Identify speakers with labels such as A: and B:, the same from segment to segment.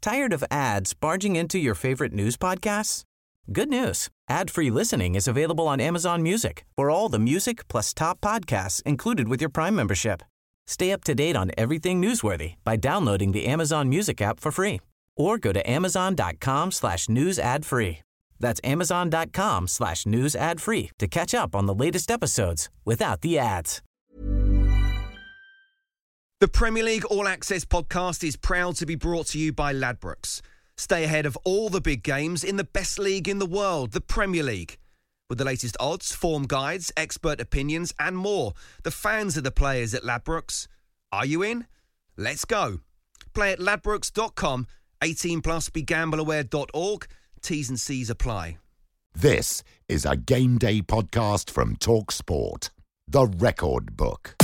A: Tired of ads barging into your favorite news podcasts? Good news. Ad-free listening is available on Amazon Music for all the music plus top podcasts included with your Prime membership. Stay up to date on everything newsworthy by downloading the Amazon Music app for free or go to amazon.com/news ad free. That's amazon.com/news ad free to catch up on the latest episodes without the ads.
B: The Premier League All Access podcast is proud to be brought to you by Ladbrokes. Stay ahead of all the big games in the best league in the world, the Premier League. With the latest odds, form guides, expert opinions and more, the fans are the players at Ladbrokes. Are you in? Let's go. Play at ladbrokes.com, 18 plus, begambleaware.org. T's and C's apply.
C: This is a Game Day podcast from TalkSport. The Record Book.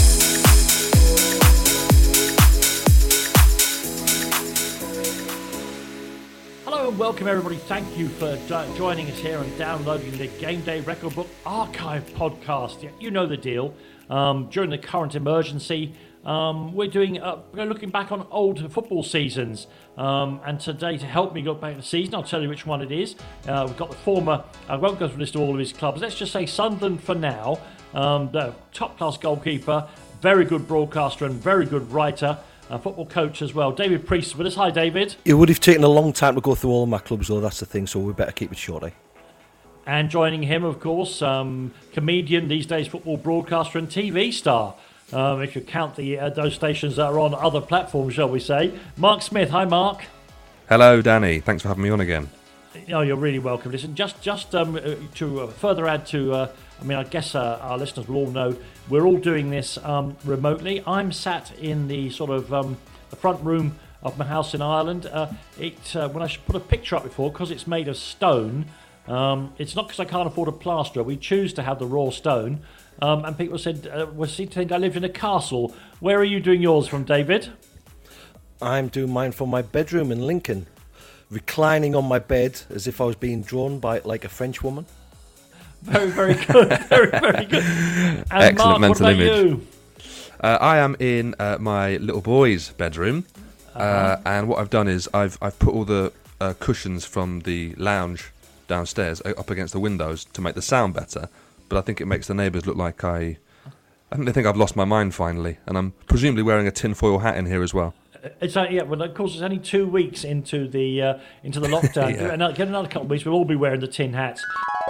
D: Hello and welcome everybody. Thank you for joining us here and downloading the Game Day Record Book Archive podcast. Yeah, you know the deal. During the current emergency, we're looking back on old football seasons. And today, to help me go back to the season, I'll tell you which one it is. We've got the former, I won't go through the list of all of his clubs. Let's just say Sunderland for now. The top-class goalkeeper, very good broadcaster and very good writer. Football coach as well. David Priest with us. Hi, David.
E: It would have taken a long time to go through all of my clubs, though. That's the thing, so we better keep it short, eh?
D: And joining him, of course, comedian, these days football broadcaster and TV star. If you count those stations that are on other platforms, shall we say. Mark Smith. Hi, Mark.
F: Hello, Danny. Thanks for having me on again.
D: Oh, you're really welcome. Listen, just to further add to, I guess our listeners will all know we're all doing this remotely. I'm sat in the sort of the front room of my house in Ireland. When I should put a picture up before, because it's made of stone, it's not because I can't afford a plasterer. We choose to have the raw stone. And people said, seem to think I lived in a castle. Where are you doing yours from, David?
E: I'm doing mine from my bedroom in Lincoln, reclining on my bed as if I was being drawn by like a French woman.
D: Very, very good. Very, very good. And
F: excellent
D: Mark,
F: mental
D: what about
F: image.
D: you?
F: I am in my little boy's bedroom, and what I've done is I've put all the cushions from the lounge downstairs up against the windows to make the sound better. But I think it makes the neighbours look like I think they think I've lost my mind finally, and I'm presumably wearing a tinfoil hat in here as well.
D: It's well, of course, it's only 2 weeks into the lockdown.
F: Yeah.
D: And get another couple of weeks, we'll all be wearing the tin hats.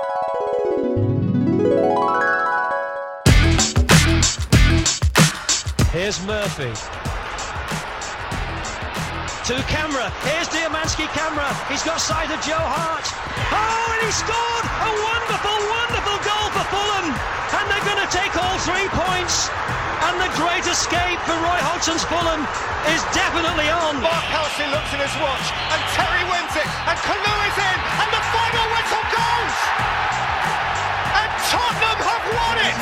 G: Here's Murphy. To Camera. Here's Diamanski Camera. He's got sight of Joe Hart. Oh, and he scored a wonderful, wonderful goal for Fulham. And they're going to take all 3 points. And the great escape for Roy Hodgson's Fulham is definitely on.
H: Mark Halsey looks at his watch, and Terry wins it, and Kanu is in, and the final whistle goes! And Tottenham have won it!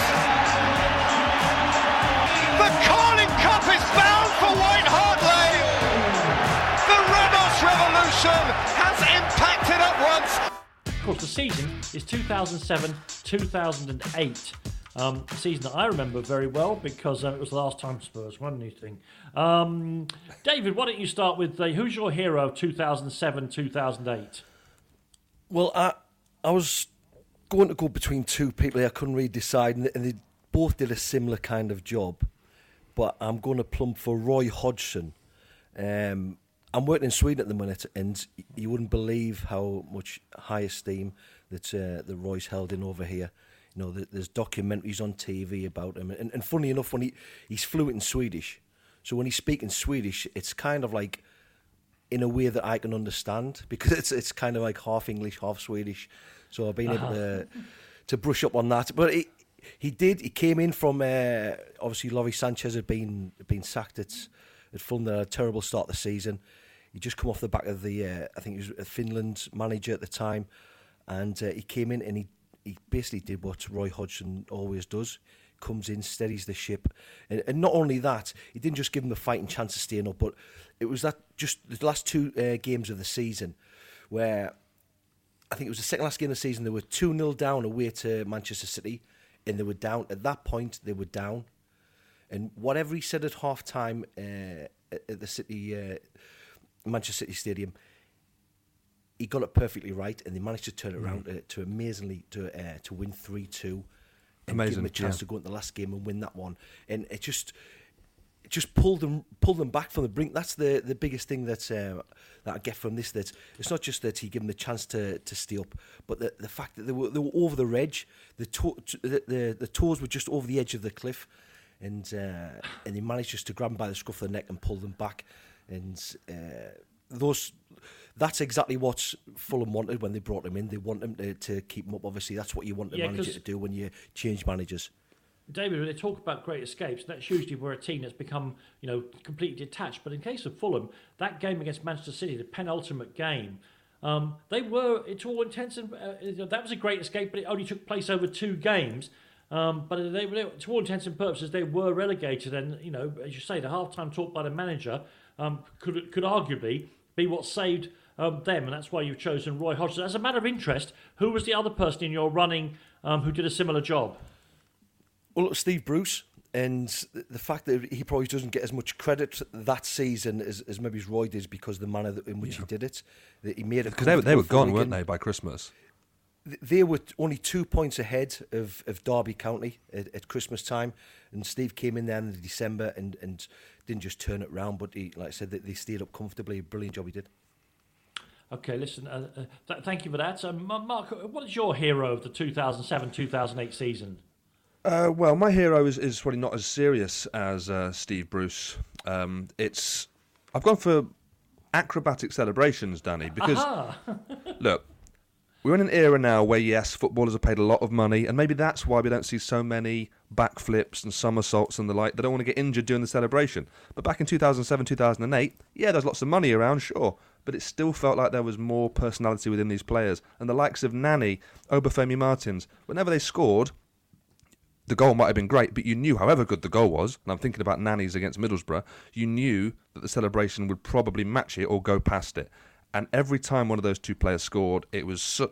H: The Carling Cup is bound for White Hart Lane! The Ramos Revolution has impacted at once!
D: Of course, the season is 2007-2008. A season that I remember very well because it was the last time Spurs won anything. David, why don't you start with who's your hero of 2007-2008?
E: Well, I was going to go between two people I couldn't really decide, and they both did a similar kind of job. But I'm going to plump for Roy Hodgson. I'm working in Sweden at the minute, and you wouldn't believe how much high esteem that Roy's held in over here. You know, there's documentaries on TV about him. And funny enough, when he's fluent in Swedish. So when he's speaking Swedish, it's kind of like in a way that I can understand, because it's kind of like half English, half Swedish. So I've been able to brush up on that. But he came in from, obviously, Lawrie Sanchez had been sacked at Fulham. They had a terrible start to the season. He just come off the back of I think he was a Finland manager at the time. And he came in and he basically did what Roy Hodgson always does. Comes in, steadies the ship. And not only that, he didn't just give them a fighting chance of staying up, but it was that just the last two games of the season where I think it was the second last game of the season, they were 2-0 down away to Manchester City, and they were down. At that point, they were down. And whatever he said at half-time at the City Manchester City Stadium. He got it perfectly right, and they managed to turn it around to amazingly to win 3-2, and give them a chance to go into the last game and win that one. And it just pulled them back from the brink. That's the biggest thing that I get from this. That it's not just that he gave them the chance to stay up, but the fact that they were over the edge. The toes were just over the edge of the cliff, and he managed just to grab them by the scruff of the neck and pull them back. And that's exactly what Fulham wanted when they brought him in. They want him to keep him up. Obviously, that's what you want the manager to do when you change managers.
D: David, when they talk about great escapes, that's usually where a team that's become, completely detached. But in case of Fulham, that game against Manchester City, the penultimate game, they were, to all intents and that was a great escape, but it only took place over 2 games. But they, to all intents and purposes, they were relegated. And as you say, the half-time talk by the manager could arguably be what saved them, and that's why you've chosen Roy Hodgson. As a matter of interest, who was the other person in your running who did a similar job?
E: Well, Steve Bruce, and the fact that he probably doesn't get as much credit that season as maybe Roy did because of the manner in which he did it. That he made it
F: because they were gone, weren't they, by Christmas?
E: They were only 2 points ahead of Derby County at Christmas time, and Steve came in there in December and didn't just turn it round, but he, like I said, they stayed up comfortably. Brilliant job he did.
D: Okay, listen, thank you for that. Mark, what is your hero of the 2007-2008 season?
F: Well, my hero is probably not as serious as Steve Bruce. I've gone for acrobatic celebrations, Danny, because look, we're in an era now where, yes, footballers are paid a lot of money, and maybe that's why we don't see so many backflips and somersaults and the like. They don't want to get injured during the celebration. But back in 2007, 2008, yeah, there's lots of money around, sure, but it still felt like there was more personality within these players. And the likes of Nani, Obafemi Martins, whenever they scored, the goal might have been great, but you knew, however good the goal was, and I'm thinking about Nani's against Middlesbrough, you knew that the celebration would probably match it or go past it. And every time one of those 2 players scored, it was so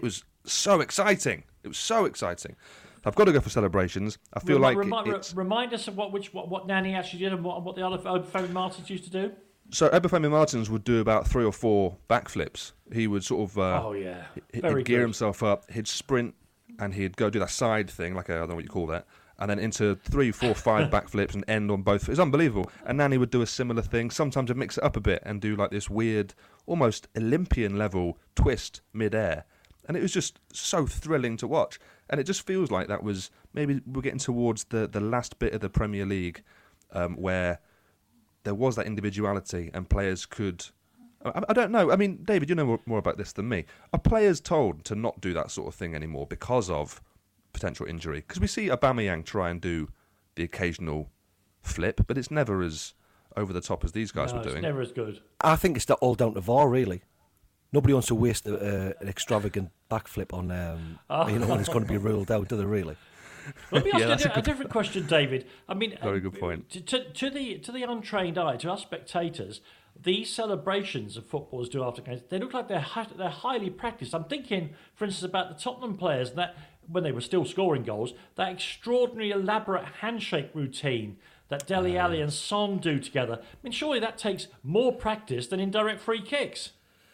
F: exciting. It was so exciting. I've got to go for celebrations. I feel
D: remind us of what Nani actually did and what the other Obafemi Martins used to do.
F: So Obafemi Martins would do about 3 or 4 backflips. He would sort of he'd gear himself up, he'd sprint, and he'd go do that side thing, like I don't know what you call that, and then into 3, 4, 5 backflips and end on both. It's unbelievable. And Nani would do a similar thing. Sometimes he'd mix it up a bit and do like this weird, almost Olympian level twist mid-air. And it was just so thrilling to watch. And it just feels like that was, maybe we're getting towards the last bit of the Premier League where there was that individuality and players could... I don't know. I mean, David, you know more about this than me. Are players told to not do that sort of thing anymore because of potential injury? Because we see Aubameyang try and do the occasional flip, but it's never as over the top as these guys were doing.
D: It's never as good.
E: I think it's all down to VAR, really. Nobody wants to waste an extravagant backflip on when it's going to be ruled out, do they, really?
D: Let me ask you a different question, David. I mean,
F: very good point.
D: To the untrained eye, to us spectators, these celebrations of footballers do after games, they look like they're highly practiced. I'm thinking, for instance, about the Tottenham players that when they were still scoring goals, that extraordinary elaborate handshake routine that Dele Alli and Son do together. I mean, surely that takes more practice than indirect free kicks.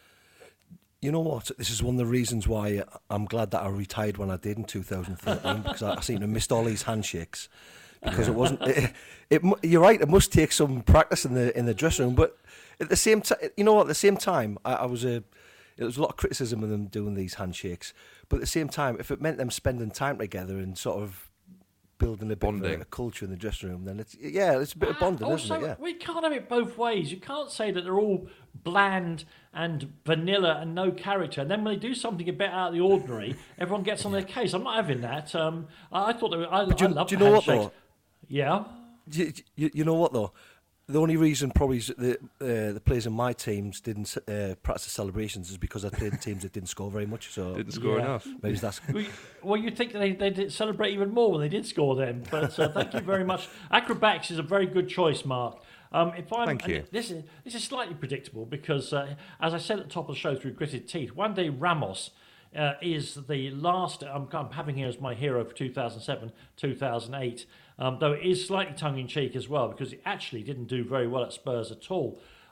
E: You know what? This is one of the reasons why I'm glad that I retired when I did in 2013 because I seem to have missed all these handshakes because it wasn't. You're right. It must take some practice in the dressing room, but at the same time, you know, at the same time, there was a lot of criticism of them doing these handshakes, but at the same time, if it meant them spending time together and sort of building a bit of a culture in the dressing room, then it's a bit of bonding, isn't it? Yeah.
D: We can't have it both ways. You can't say that they're all bland and vanilla and no character, and then when they do something a bit out of the ordinary, everyone gets on their case. I'm not having that. I thought they were. I love. Do you know what though? Yeah.
E: You know what though? The only reason probably the players in my teams didn't practice the celebrations is because I played in teams that didn't score very much. So
F: didn't score enough.
E: Maybe that's.
D: Well, you'd think they did celebrate even more when they did score then. But thank you very much. Acrobatics is a very good choice, Mark.
F: Thank you.
D: This is slightly predictable because, as I said at the top of the show through gritted teeth, one day Ramos is the last I'm having here as my hero for 2007, 2008. Though it is slightly tongue-in-cheek as well because he actually didn't do very well at Spurs at all.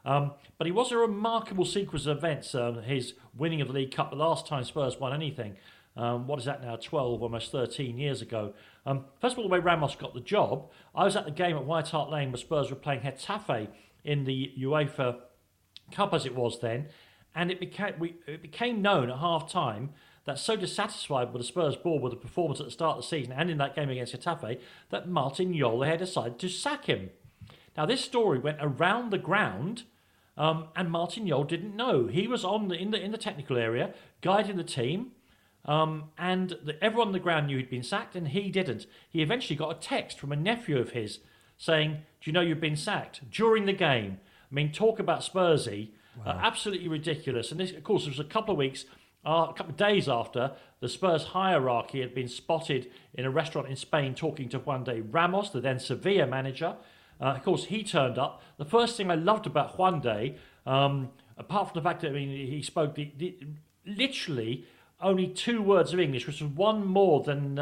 D: But it was a remarkable sequence of events, his winning of the League Cup, the last time Spurs won anything. What is that now, 12, almost 13 years ago. First of all, the way Ramos got the job, I was at the game at White Hart Lane where Spurs were playing Getafe in the UEFA Cup as it was then, and it became known at half-time that so dissatisfied with the Spurs board with the performance at the start of the season and in that game against Getafe that Martin Jol had decided to sack him. Now, this story went around the ground, and Martin Jol didn't know. He was in the technical area, guiding the team, and everyone on the ground knew he'd been sacked, and he didn't. He eventually got a text from a nephew of his saying, "Do you know you've been sacked?" during the game. I mean, talk about Spursy. Wow. Absolutely ridiculous. And this, of course, was a couple of days after the Spurs hierarchy had been spotted in a restaurant in Spain talking to Juan de Ramos, the then Sevilla manager. Of course, he turned up. The first thing I loved about Juan de, apart from the fact that he spoke literally only 2 words of English, which was one more than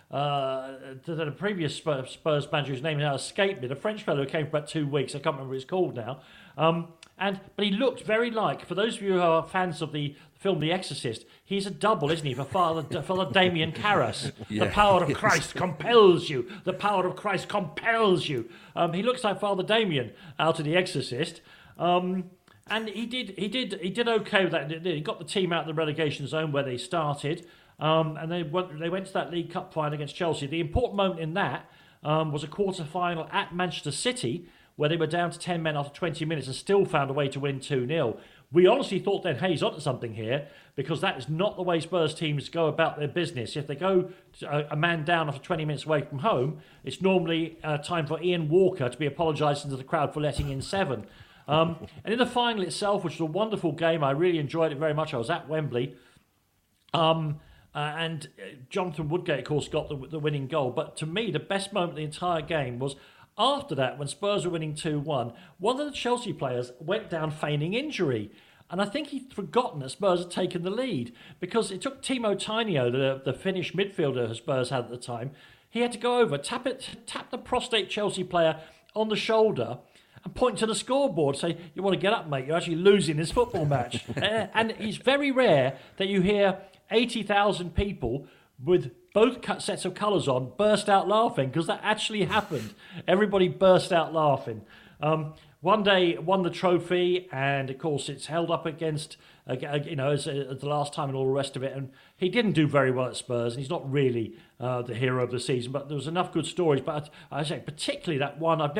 D: a previous Spurs manager whose name now escaped me, the French fellow who came for about 2 weeks. I can't remember what he's called now. But he looked very like, for those of you who are fans of the film The Exorcist, he's a double, isn't he, for Father Damien Karras. Yeah. The power of Christ compels you. The power of Christ compels you. He looks like Father Damien out of The Exorcist. And he did okay with that. He got the team out of the relegation zone where they started. And they went to that League Cup final against Chelsea. The important moment in that was a quarter-final at Manchester City, where they were down to 10 men after 20 minutes and still found a way to win 2-0. We honestly thought then, hey, he's onto something here, because that is not the way Spurs teams go about their business. If they go a man down after 20 minutes away from home, it's normally time for Ian Walker to be apologising to the crowd for letting in 7. And in the final itself, which was a wonderful game, I really enjoyed it very much. I was at Wembley. And Jonathan Woodgate, of course, got the winning goal. But to me, the best moment of the entire game was after that, when Spurs were winning 2-1, one of the Chelsea players went down feigning injury. And I think he'd forgotten that Spurs had taken the lead, because it took Timo Tainio, the Finnish midfielder who Spurs had at the time, he had to go over, tap the prostrate Chelsea player on the shoulder and point to the scoreboard, say, "You want to get up, mate, you're actually losing this football match." And it's very rare that you hear 80,000 people with both sets of colours on burst out laughing, because that actually happened. Everybody burst out laughing. One day won the trophy, and of course it's held up against, as the last time and all the rest of it. And he didn't do very well at Spurs, and he's not really the hero of the season. But there was enough good stories. But I say particularly that one. I've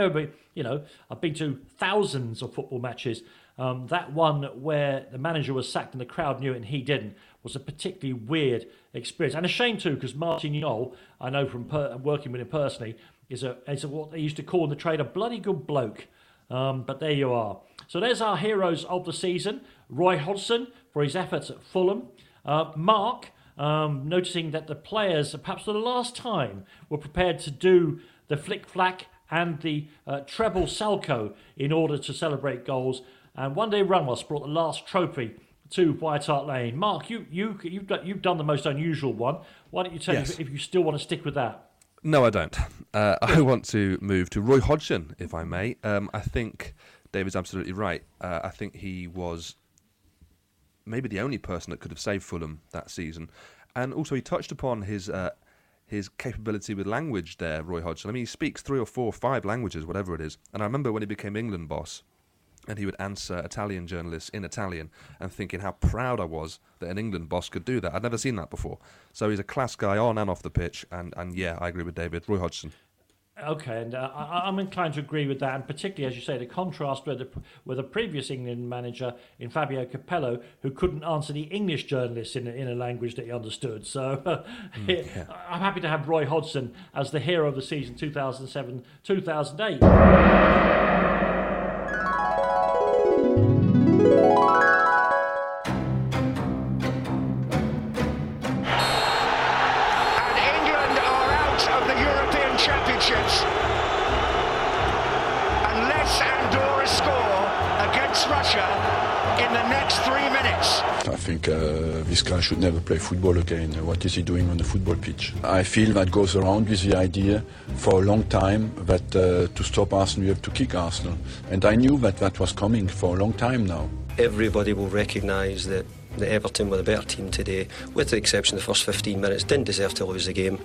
D: been to thousands of football matches. That one where the manager was sacked and the crowd knew it and he didn't was a particularly weird experience. And a shame too, because Martin Jol, I know from working with him personally, is what they used to call in the trade a bloody good bloke. But there you are. So there's our heroes of the season. Roy Hodgson for his efforts at Fulham. Mark, noticing that the players, perhaps for the last time, were prepared to do the flick-flack and the treble salco in order to celebrate goals. And Juan de Ramos brought the last trophy to White Hart Lane. Mark, you've done the most unusual one. Why don't you tell me if you still want to stick with that?
F: No, I don't. I want to move to Roy Hodgson, if I may. I think David's absolutely right. I think he was maybe the only person that could have saved Fulham that season. And also he touched upon his capability with language there, Roy Hodgson. I mean, he speaks 3 or 4 or 5 languages, whatever it is. And I remember when he became England boss, and he would answer Italian journalists in Italian, and thinking how proud I was that an England boss could do that. I'd never seen that before. So he's a class guy on and off the pitch, and yeah, I agree with David. Roy Hodgson.
D: Okay, and I'm inclined to agree with that, and particularly, as you say, the contrast with a previous England manager in Fabio Capello, who couldn't answer the English journalists in a language that he understood. So I'm happy to have Roy Hodgson as the hero of the season 2007-2008.
H: Unless Andorra score against Russia in the next 3 3 minutes.
I: I think this guy should never play football again. What is he doing on the football pitch? I feel that goes around with the idea for a long time that to stop Arsenal, you have to kick Arsenal. And I knew that was coming for a long time now.
J: Everybody will recognise that Everton were the better team today, with the exception of the first 15 minutes. Didn't deserve to lose the game.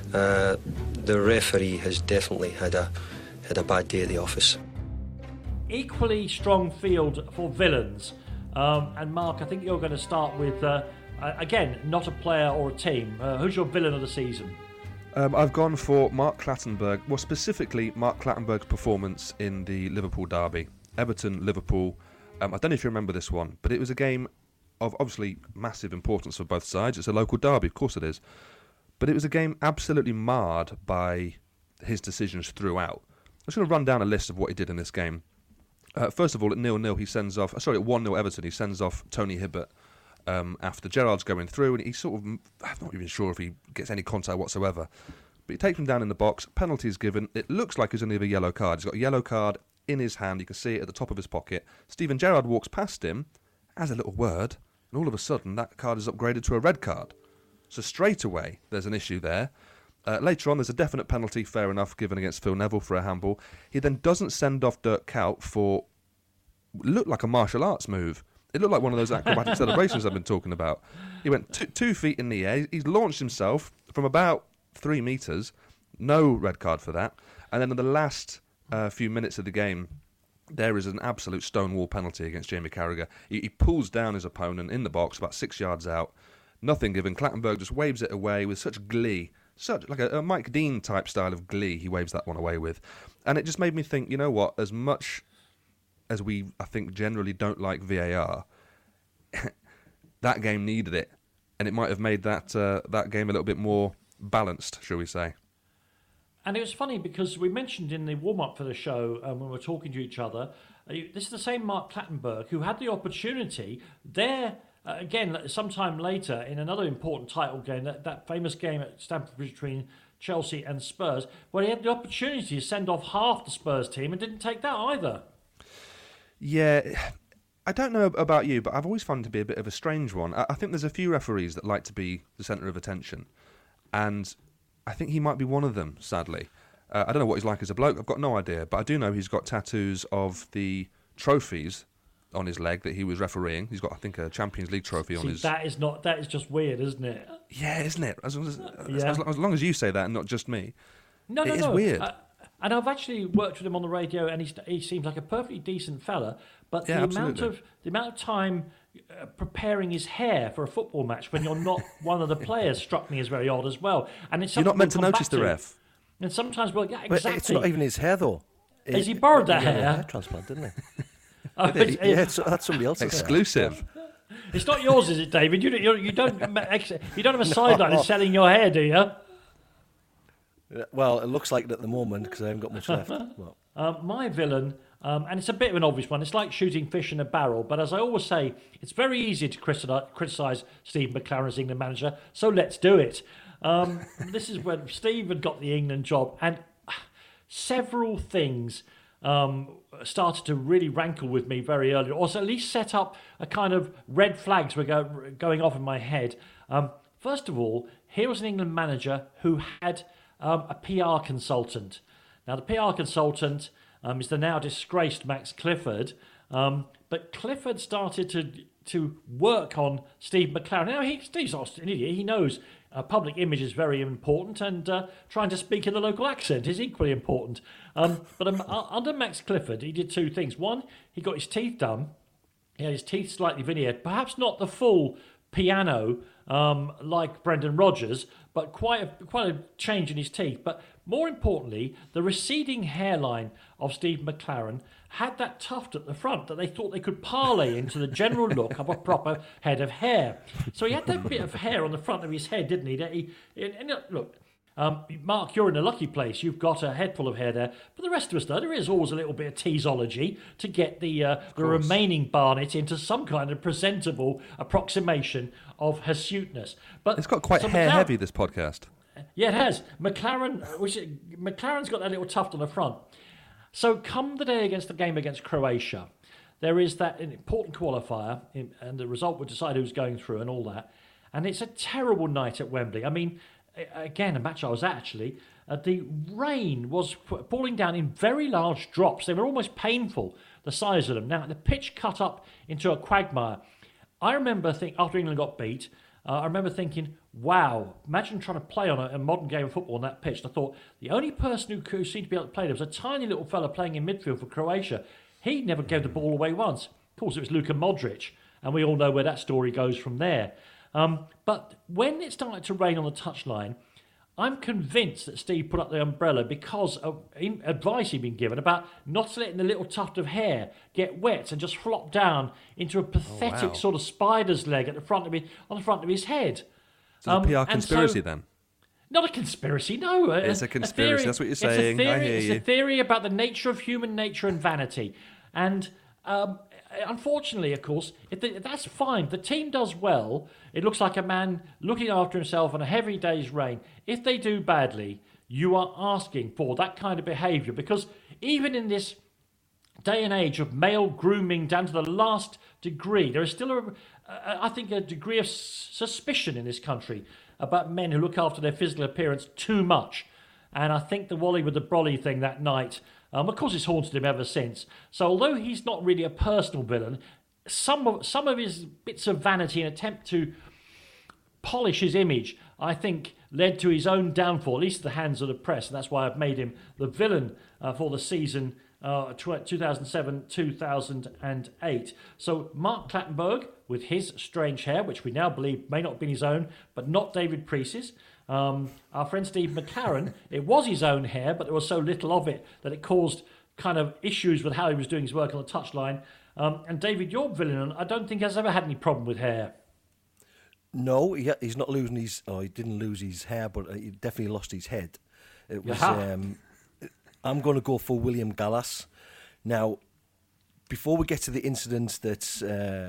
J: The referee has definitely had a bad day at the office.
D: Equally strong field for villains. And Mark, I think you're going to start with, again, not a player or a team. Who's your villain of the season?
F: I've gone for Mark Clattenburg, well, specifically Mark Clattenburg's performance in the Liverpool derby. Everton-Liverpool. I don't know if you remember this one, but it was a game of obviously massive importance for both sides. It's a local derby, of course it is. But it was a game absolutely marred by his decisions throughout. I'm just going to run down a list of what he did in this game. First of all, at 0-0, he sends off... Sorry, at 1-0 Everton, he sends off Tony Hibbert after Gerrard's going through, and he's sort of... I'm not even sure if he gets any contact whatsoever. But he takes him down in the box, penalty is given. It looks like he's going to give a yellow card. He's got a yellow card in his hand. You can see it at the top of his pocket. Steven Gerrard walks past him, has a little word, and all of a sudden that card is upgraded to a red card. So straight away, there's an issue there. Later on, there's a definite penalty, fair enough, given against Phil Neville for a handball. He then doesn't send off Dirk Kuyt for... looked like a martial arts move. It looked like one of those acrobatic celebrations I've been talking about. He went 2 feet in the air. He's launched himself from about 3 metres. No red card for that. And then in the last few minutes of the game, there is an absolute stonewall penalty against Jamie Carragher. He pulls down his opponent in the box about 6 yards out. Nothing given. Clattenburg just waves it away with such glee. Such like a Mike Dean type style of glee he waves that one away with. And it just made me think, you know what, as much as we, I think, generally don't like VAR, that game needed it. And it might have made that game a little bit more balanced, shall we say.
D: And it was funny because we mentioned in the warm-up for the show, when we were talking to each other, this is the same Mark Clattenburg who had the opportunity there, again, sometime later, in another important title game, that famous game at Stamford Bridge between Chelsea and Spurs, where he had the opportunity to send off half the Spurs team and didn't take that either.
F: Yeah, I don't know about you, but I've always found it to be a bit of a strange one. I think there's a few referees that like to be the centre of attention, and I think he might be one of them, sadly. I don't know what he's like as a bloke, I've got no idea, but I do know he's got tattoos of the trophies on his leg that he was refereeing. He's got, I think, a Champions League trophy on his...
D: That is just weird, isn't it?
F: Yeah, isn't it? As long as you say that and not just me.
D: No.
F: It is weird.
D: And I've actually worked with him on the radio, and he seems like a perfectly decent fella. But the amount of time preparing his hair for a football match when you're not one of the players struck me as very odd as well. And it's
F: you're not meant to notice the ref.
D: And sometimes, well, yeah, exactly.
E: But it's not even his hair, though.
D: Has he borrowed that hair?
E: He had a hair transplant, didn't he?
D: That's
E: somebody else's
F: exclusive.
E: Hair.
D: It's not yours, is it, David? You don't have a sideline in selling your hair, do you?
E: Well, it looks like it at the moment because I haven't got much left.
D: My villain, and it's a bit of an obvious one, it's like shooting fish in a barrel, but as I always say, it's very easy to criticise Steve McClaren as England manager, so let's do it. This is when Steve had got the England job, and several things started to really rankle with me very early, or at least set up a kind of red flags were going off in my head. First of all, here was an England manager who had a PR consultant. Now, the PR consultant is the now disgraced Max Clifford, but Clifford started to work on Steve McClaren. Now, Steve's not an idiot. He knows public image is very important, and trying to speak in the local accent is equally important. But under Max Clifford, he did two things. One, he got his teeth done. He had his teeth slightly veneered, perhaps not the full piano like Brendan Rodgers, but quite a change in his teeth. But more importantly, the receding hairline of Steve McClaren had that tuft at the front that they thought they could parlay into the general look of a proper head of hair. So he had that bit of hair on the front of his head, didn't he? Look, Mark, you're in a lucky place. You've got a head full of hair there. But the rest of us, though, there is always a little bit of teasology to get the remaining Barnet into some kind of presentable approximation of hirsuteness. But
F: it's got quite hair-heavy, this podcast.
D: Yeah, it has. McClaren's got that little tuft on the front. So come the day against the game against Croatia, there is that important qualifier, and the result would decide who's going through and all that. And it's a terrible night at Wembley. I mean, again, a match I was at, actually, the rain was falling down in very large drops. They were almost painful, the size of them. Now, the pitch cut up into a quagmire. I remember after England got beat, I remember thinking, wow, imagine trying to play on a modern game of football on that pitch. And I thought, the only person who seemed to be able to play there was a tiny little fella playing in midfield for Croatia. He never gave the ball away once. Of course, it was Luka Modric, and we all know where that story goes from there. But when it started to rain on the touchline, I'm convinced that Steve put up the umbrella because of advice he'd been given about not letting the little tuft of hair get wet and just flop down into a pathetic sort of spider's leg on the front of his head.
F: So it's a PR conspiracy then?
D: Not a conspiracy, no.
F: It's a conspiracy, that's what you're saying. I hear you.
D: It's a theory about the nature of human nature and vanity. And unfortunately, of course, that's fine. The team does well. It looks like a man looking after himself on a heavy day's rain. If they do badly, you are asking for that kind of behaviour, because even in this day and age of male grooming down to the last degree, there is still, I think, a degree of suspicion in this country about men who look after their physical appearance too much. And I think the Wally with the brolly thing that night, of course, it's haunted him ever since. So although he's not really a personal villain, some of his bits of vanity and attempt to polish his image, I think, led to his own downfall, at least at the hands of the press. And that's why I've made him the villain for the season 2007-2008. So Mark Clattenburg, with his strange hair, which we now believe may not have been his own, but not David Priest's. Our friend Steve McLaren, it was his own hair, but there was so little of it that it caused kind of issues with how he was doing his work on the touchline. And David, your villain, I don't think has ever had any problem with hair.
E: No, he's not losing his... Oh, he didn't lose his hair, but he definitely lost his head. It was... I'm going to go for William Gallas. Now, before we get to the incident that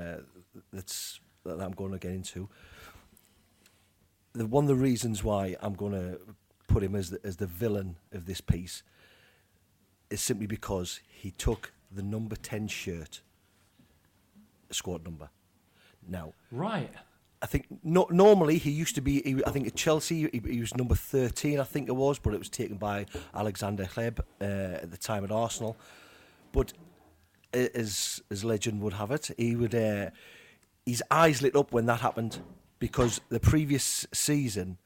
E: I'm going to get into, one of the reasons why I'm going to put him as the villain of this piece is simply because he took the number 10 shirt, squad number. Now,
D: right.
E: I think normally he used to be, I think at Chelsea, he was number 13, I think it was, but it was taken by Alexander Hleb at the time at Arsenal. But as legend would have it, his eyes lit up when that happened, because the previous season,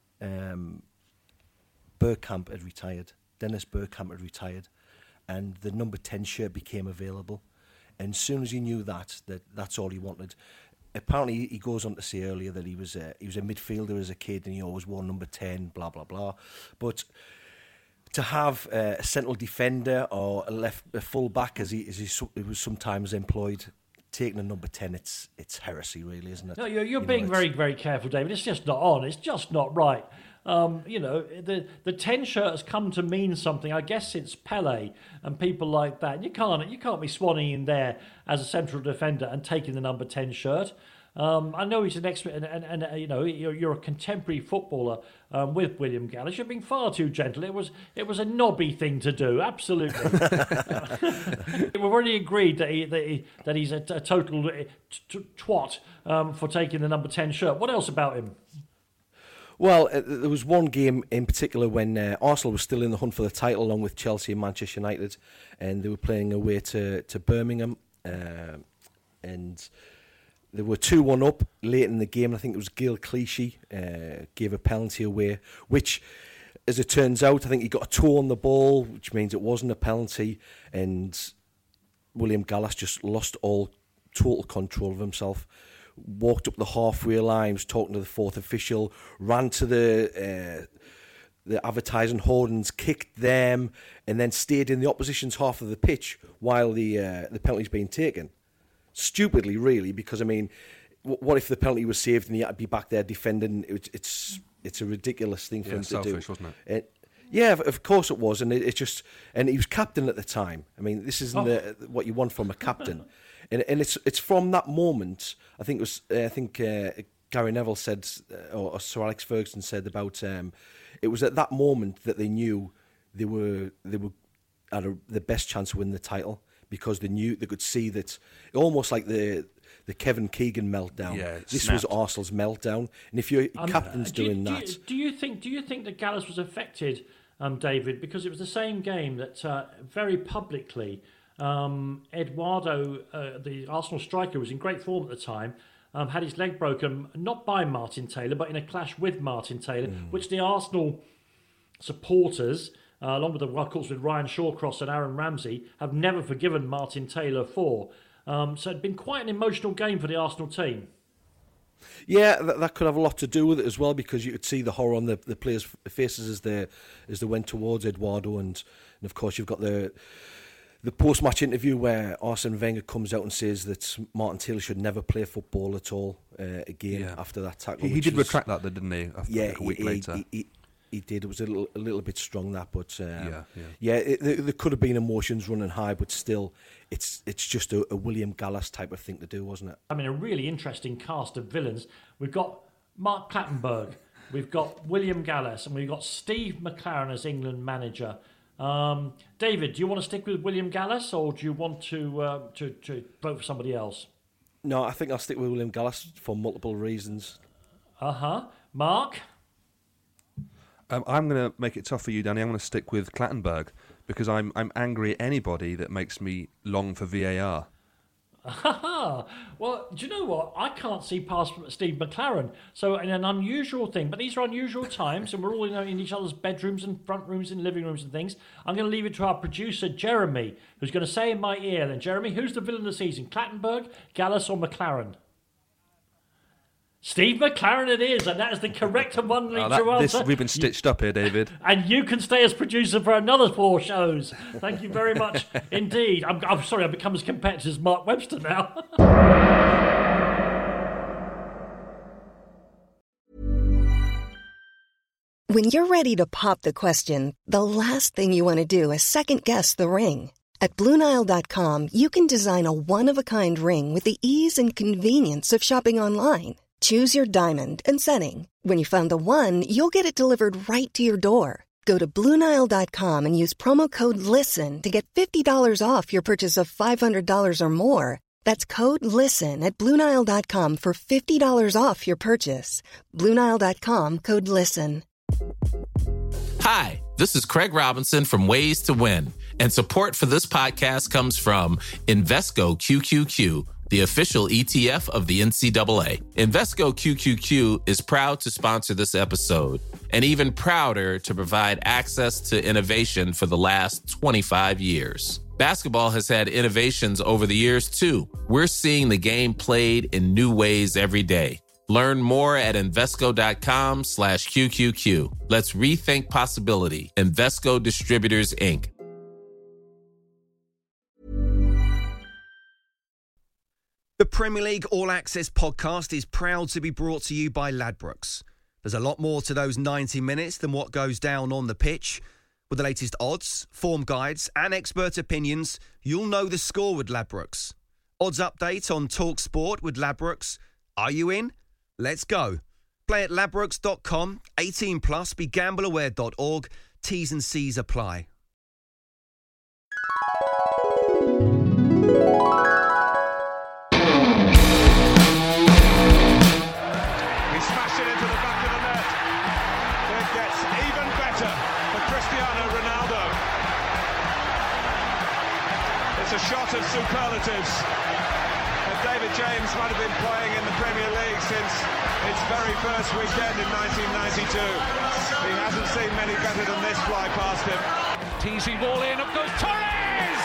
E: Bergkamp had retired. Dennis Bergkamp had retired, and the number 10 shirt became available. And as soon as he knew that's all he wanted. Apparently, he goes on to say earlier that he was a midfielder as a kid and he always wore number 10, blah, blah, blah. But to have a central defender or a full-back, as he was sometimes employed, taking a number 10, it's heresy, really, isn't it?
D: No, you're being very, very careful, David. It's just not on. It's just not right. The 10 shirt has come to mean something, I guess, since Pele and people like that. You can't be swanning in there as a central defender and taking the number 10 shirt. I know he's an expert, and you're a contemporary footballer with William Gallas. You're being far too gentle. It was a knobby thing to do, absolutely. We've already agreed that he's a total twat for taking the number 10 shirt. What else about him?
E: Well, there was one game in particular when Arsenal was still in the hunt for the title along with Chelsea and Manchester United, and they were playing away to Birmingham, and they were 2-1 up late in the game. I think it was Gail Clichy gave a penalty away, which, as it turns out, I think he got a toe on the ball, which means it wasn't a penalty, and William Gallas just lost all total control of himself. Walked up the halfway line, was talking to the fourth official, ran to the advertising hoardings, kicked them, and then stayed in the opposition's half of the pitch while the penalty's being taken. Stupidly, really, because, I mean, what if the penalty was saved and he had to be back there defending? It's a ridiculous thing for him to do.
F: Selfish, wasn't it?
E: Yeah, of course it was, and he was captain at the time. I mean, this isn't what you want from a captain. And it's from that moment. I think Gary Neville said, or Sir Alex Ferguson said about it was at that moment that they knew they were had the best chance of winning the title, because they knew they could see that, almost like the Kevin Keegan meltdown.
F: Yeah,
E: this
F: snapped.
E: was Arsenal's meltdown, and if your captain's doing that,
D: do you think that Gallas was affected, David, because it was the same game that very publicly Eduardo, the Arsenal striker, was in great form at the time. Had his leg broken, not by Martin Taylor, but in a clash with Martin Taylor, which the Arsenal supporters, along with of course with Ryan Shawcross and Aaron Ramsey, have never forgiven Martin Taylor for. So it'd been quite an emotional game for the Arsenal team.
E: Yeah, that could have a lot to do with it as well, because you could see the horror on the players' faces as they went towards Eduardo, and of course you've got the post-match interview where Arsene Wenger comes out and says that Martin Taylor should never play football at all again after that tackle.
F: He did retract that, though, didn't he? A week later.
E: He did. It was a little bit strong, that, but there could have been emotions running high, but still, it's just a William Gallas type of thing to do, wasn't it?
D: I mean, a really interesting cast of villains. We've got Mark Clattenburg, we've got William Gallas, and we've got Steve McClaren as England manager. David, do you want to stick with William Gallas, or do you want to vote for somebody else?
E: No, I think I'll stick with William Gallas for multiple reasons.
D: Mark?
F: I'm going to make it tough for you, Danny. I'm going to stick with Clattenburg because I'm angry at anybody that makes me long for VAR.
D: Well, do you know what? I can't see past Steve McClaren. So, in an unusual thing, but these are unusual times, and we're all in each other's bedrooms and front rooms and living rooms and things. I'm going to leave it to our producer, Jeremy, who's going to say in my ear, then, Jeremy, who's the villain of the season? Clattenburg, Gallas, or McClaren? Steve McClaren it is, and that is the correct and one true answer.
F: We've been stitched up here, David.
D: And you can stay as producer for another 4 shows. Thank you very much indeed. I'm sorry, I've become as competitive as Mark Webster now.
K: When you're ready to pop the question, the last thing you want to do is second-guess the ring. At BlueNile.com, you can design a one-of-a-kind ring with the ease and convenience of shopping online. Choose your diamond and setting. When you find the one, you'll get it delivered right to your door. Go to BlueNile.com and use promo code LISTEN to get $50 off your purchase of $500 or more. That's code LISTEN at BlueNile.com for $50 off your purchase. BlueNile.com, code LISTEN.
L: Hi, this is Craig Robinson from Ways to Win, and support for this podcast comes from Invesco QQQ, the official ETF of the NCAA. Invesco QQQ is proud to sponsor this episode, and even prouder to provide access to innovation for the last 25 years. Basketball has had innovations over the years, too. We're seeing the game played in new ways every day. Learn more at Invesco.com/QQQ. Let's rethink possibility. Invesco Distributors, Inc.
B: The Premier League All Access podcast is proud to be brought to you by Ladbrokes. There's a lot more to those 90 minutes than what goes down on the pitch. With the latest odds, form guides and expert opinions, you'll know the score with Ladbrokes. Odds update on TalkSport with Ladbrokes. Are you in? Let's go. Play at ladbrokes.com, 18 plus, begambleaware.org. T's and C's apply.
H: It's a shot of superlatives. And David James might have been playing in the Premier League since its very first weekend in 1992. He hasn't seen many better than this fly past him.
G: Teasy ball in, up goes Torres!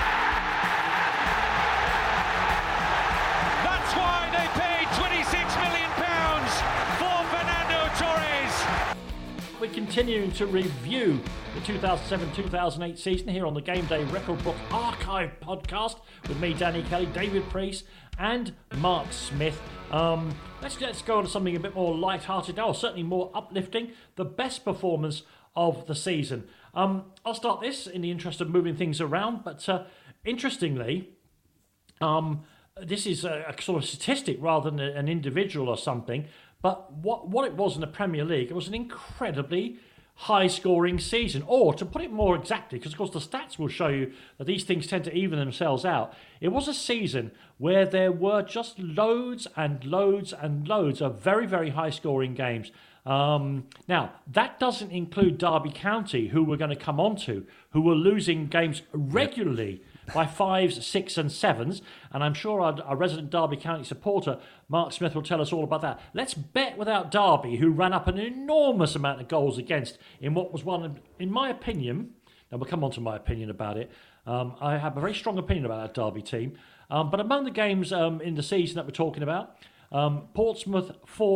G: That's why they paid £26 million for Fernando Torres.
D: We're continuing to review the 2007-2008 season here on the Game Day Record Book Archive podcast with me, Danny Kelly, David Priest and Mark Smith. Let's go on to something a bit more light-hearted now, or certainly more uplifting, the best performance of the season. I'll start this in the interest of moving things around, but interestingly, this is a sort of statistic rather than an individual or something, but what it was in the Premier League, it was an incredibly high-scoring season. Or, to put it more exactly, because of course the stats will show you that these things tend to even themselves out, it was a season where there were just loads and loads and loads of very, very high-scoring games. Now, that doesn't include Derby County, who we're going to come on to, who were losing games regularly by 5s, 6 and 7s, and I'm sure our resident Derby County supporter, Mark Smith, will tell us all about that. Let's bet without Derby, who ran up an enormous amount of goals against in what was one, in my opinion, and we'll come on to my opinion about it, I have a very strong opinion about that Derby team, but among the games in the season that we're talking about, Portsmouth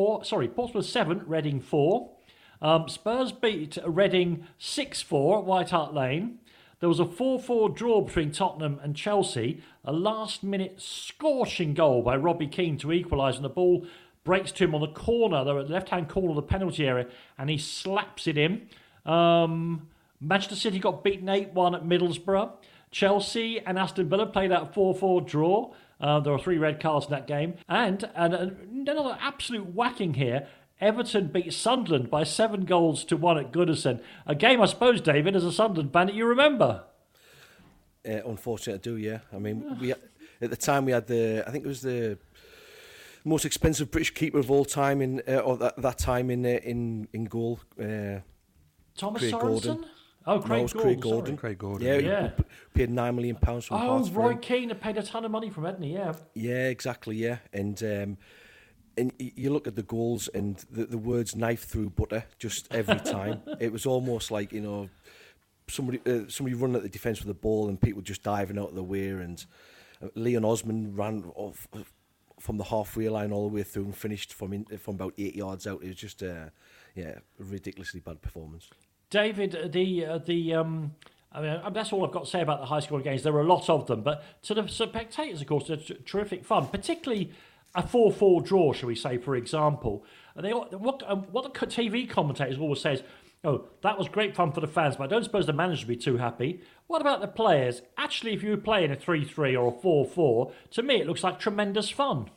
D: 7, Reading 4, Spurs beat Reading 6-4 at White Hart Lane. There was a 4-4 draw between Tottenham and Chelsea. A last-minute scorching goal by Robbie Keane to equalise, and the ball breaks to him on the corner, the left-hand corner of the penalty area, and he slaps it in. Manchester City got beaten 8-1 at Middlesbrough. Chelsea and Aston Villa played out a 4-4 draw. There were 3 red cards in that game. And another absolute whacking here. Everton beat Sunderland by 7-1 at Goodison. A game, I suppose, David, as a Sunderland fan, you remember.
E: Unfortunately, I do, yeah. I mean, at the time we had I think it was the most expensive British keeper of all time that time in goal.
D: Thomas
E: Craig
D: Sorensen?
E: Gordon.
D: Oh, Craig Gordon.
F: Craig Gordon.
E: Yeah. Paid £9 million from Hearts.
D: Roy Keane had paid a ton of money from Edney, yeah.
E: Yeah, exactly, yeah. And you look at the goals and the words "knife through butter" just every time. It was almost like, somebody running at the defence with the ball and people just diving out of the way. And Leon Osman ran off from the halfway line all the way through and finished from about 8 yards out. It was just a ridiculously bad performance.
D: David, I mean, that's all I've got to say about the high-scoring games. There were a lot of them, but to the spectators, of course, they're terrific fun, particularly a 4-4 draw, shall we say, for example. And what the TV commentators always say is, oh, that was great fun for the fans, but I don't suppose the manager would be too happy. What about the players? Actually, if you were playing a 3-3 or a 4-4, to me it looks like tremendous fun.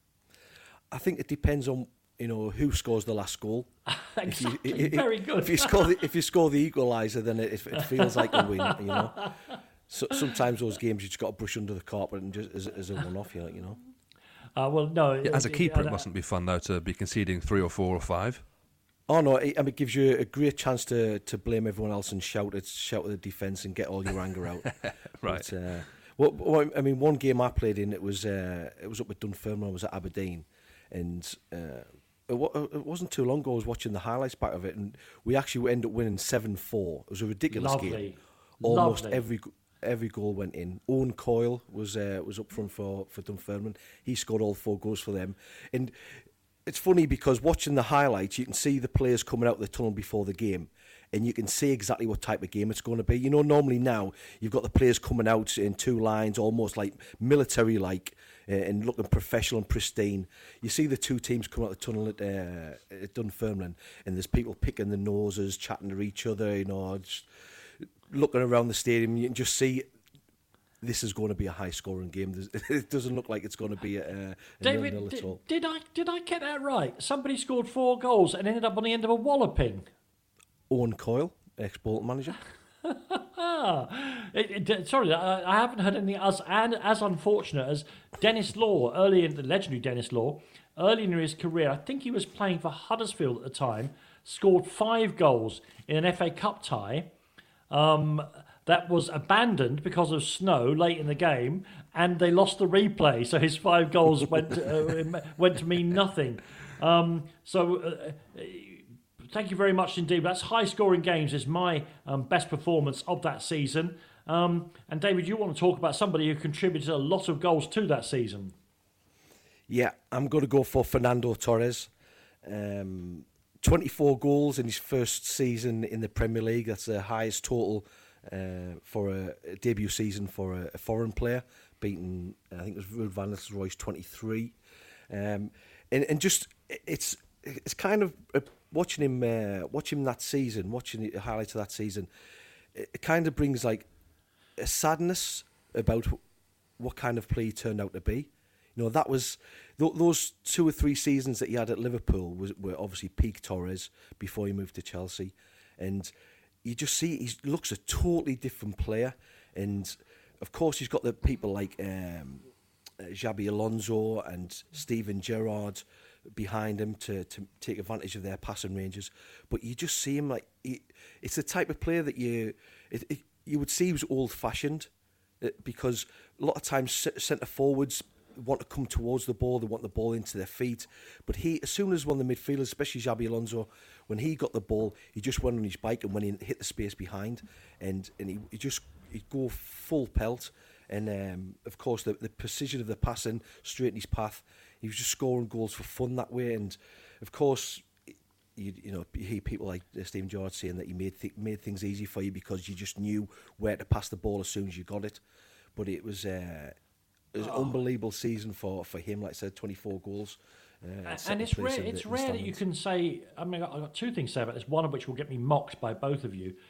E: I think it depends on who scores the last goal.
D: Exactly, very good.
E: If you score the equaliser, then it feels like a win. So sometimes those games you just got to brush under the carpet and just as a one-off,
D: Well, no.
F: Yeah, as a keeper, it mustn't be fun though to be conceding 3 or 4 or 5.
E: Oh no! It gives you a great chance to blame everyone else and shout at the defence and get all your anger out.
F: Right.
E: But, I mean, one game I played in, it was up at Dunfermline. I was at Aberdeen, and it wasn't too long ago. I was watching the highlights back of it, and we actually ended up winning 7-4. It was a ridiculous game. Almost every goal went in. Owen Coyle was up front for Dunfermline. He scored all 4 goals for them. And it's funny because watching the highlights, you can see the players coming out of the tunnel before the game, and you can see exactly what type of game it's going to be. Normally now you've got the players coming out in 2 lines, almost like military-like, and looking professional and pristine. You see the 2 teams come out of the tunnel at Dunfermline, and there's people picking their noses, chatting to each other, just looking around the stadium. You can just see this is going to be a high-scoring game. It doesn't look like it's going to be a
D: David,
E: 0-0 at all.
D: Did I get that right? Somebody scored 4 goals and ended up on the end of a walloping.
E: Owen Coyle, ex-Bolton manager.
D: Sorry, I haven't heard anything as unfortunate as Dennis Law, the legendary Dennis Law, early in his career. I think he was playing for Huddersfield at the time. Scored 5 goals in an FA Cup tie. That was abandoned because of snow late in the game, and they lost the replay, so his 5 goals went to mean nothing. Thank you very much indeed. That's high-scoring games is my best performance of that season. And David, you want to talk about somebody who contributed a lot of goals to that season?
E: Yeah, I'm going to go for Fernando Torres. 24 goals in his first season in the Premier League. That's the highest total for a debut season for a foreign player, beating, I think it was Ruud van Nistelrooy's 23. And just, it's kind of watching him that season, watching the highlights of that season, it kind of brings like a sadness about what kind of player he turned out to be. That was those 2 or 3 seasons that he had at Liverpool were obviously peak Torres before he moved to Chelsea, and you just see he looks a totally different player. And of course, he's got the people like Xabi Alonso and Steven Gerrard behind him to take advantage of their passing ranges. But you just see him like it's the type of player that you would see he was old-fashioned, because a lot of times centre forwards want to come towards the ball, they want the ball into their feet. But as soon as one of the midfielders, especially Xabi Alonso, when he got the ball, he just went on his bike and when he hit the space behind, and he'd go full pelt. And of course, the precision of the passing straight in his path, he was just scoring goals for fun that way. And of course, you hear people like Steven Gerrard saying that he made things easy for you because you just knew where to pass the ball as soon as you got it. But it was an unbelievable season for him. Like I said, 24 goals.
D: And it's rare that you can say. I mean, I've got two things to say about this. One of which will get me mocked by both of you.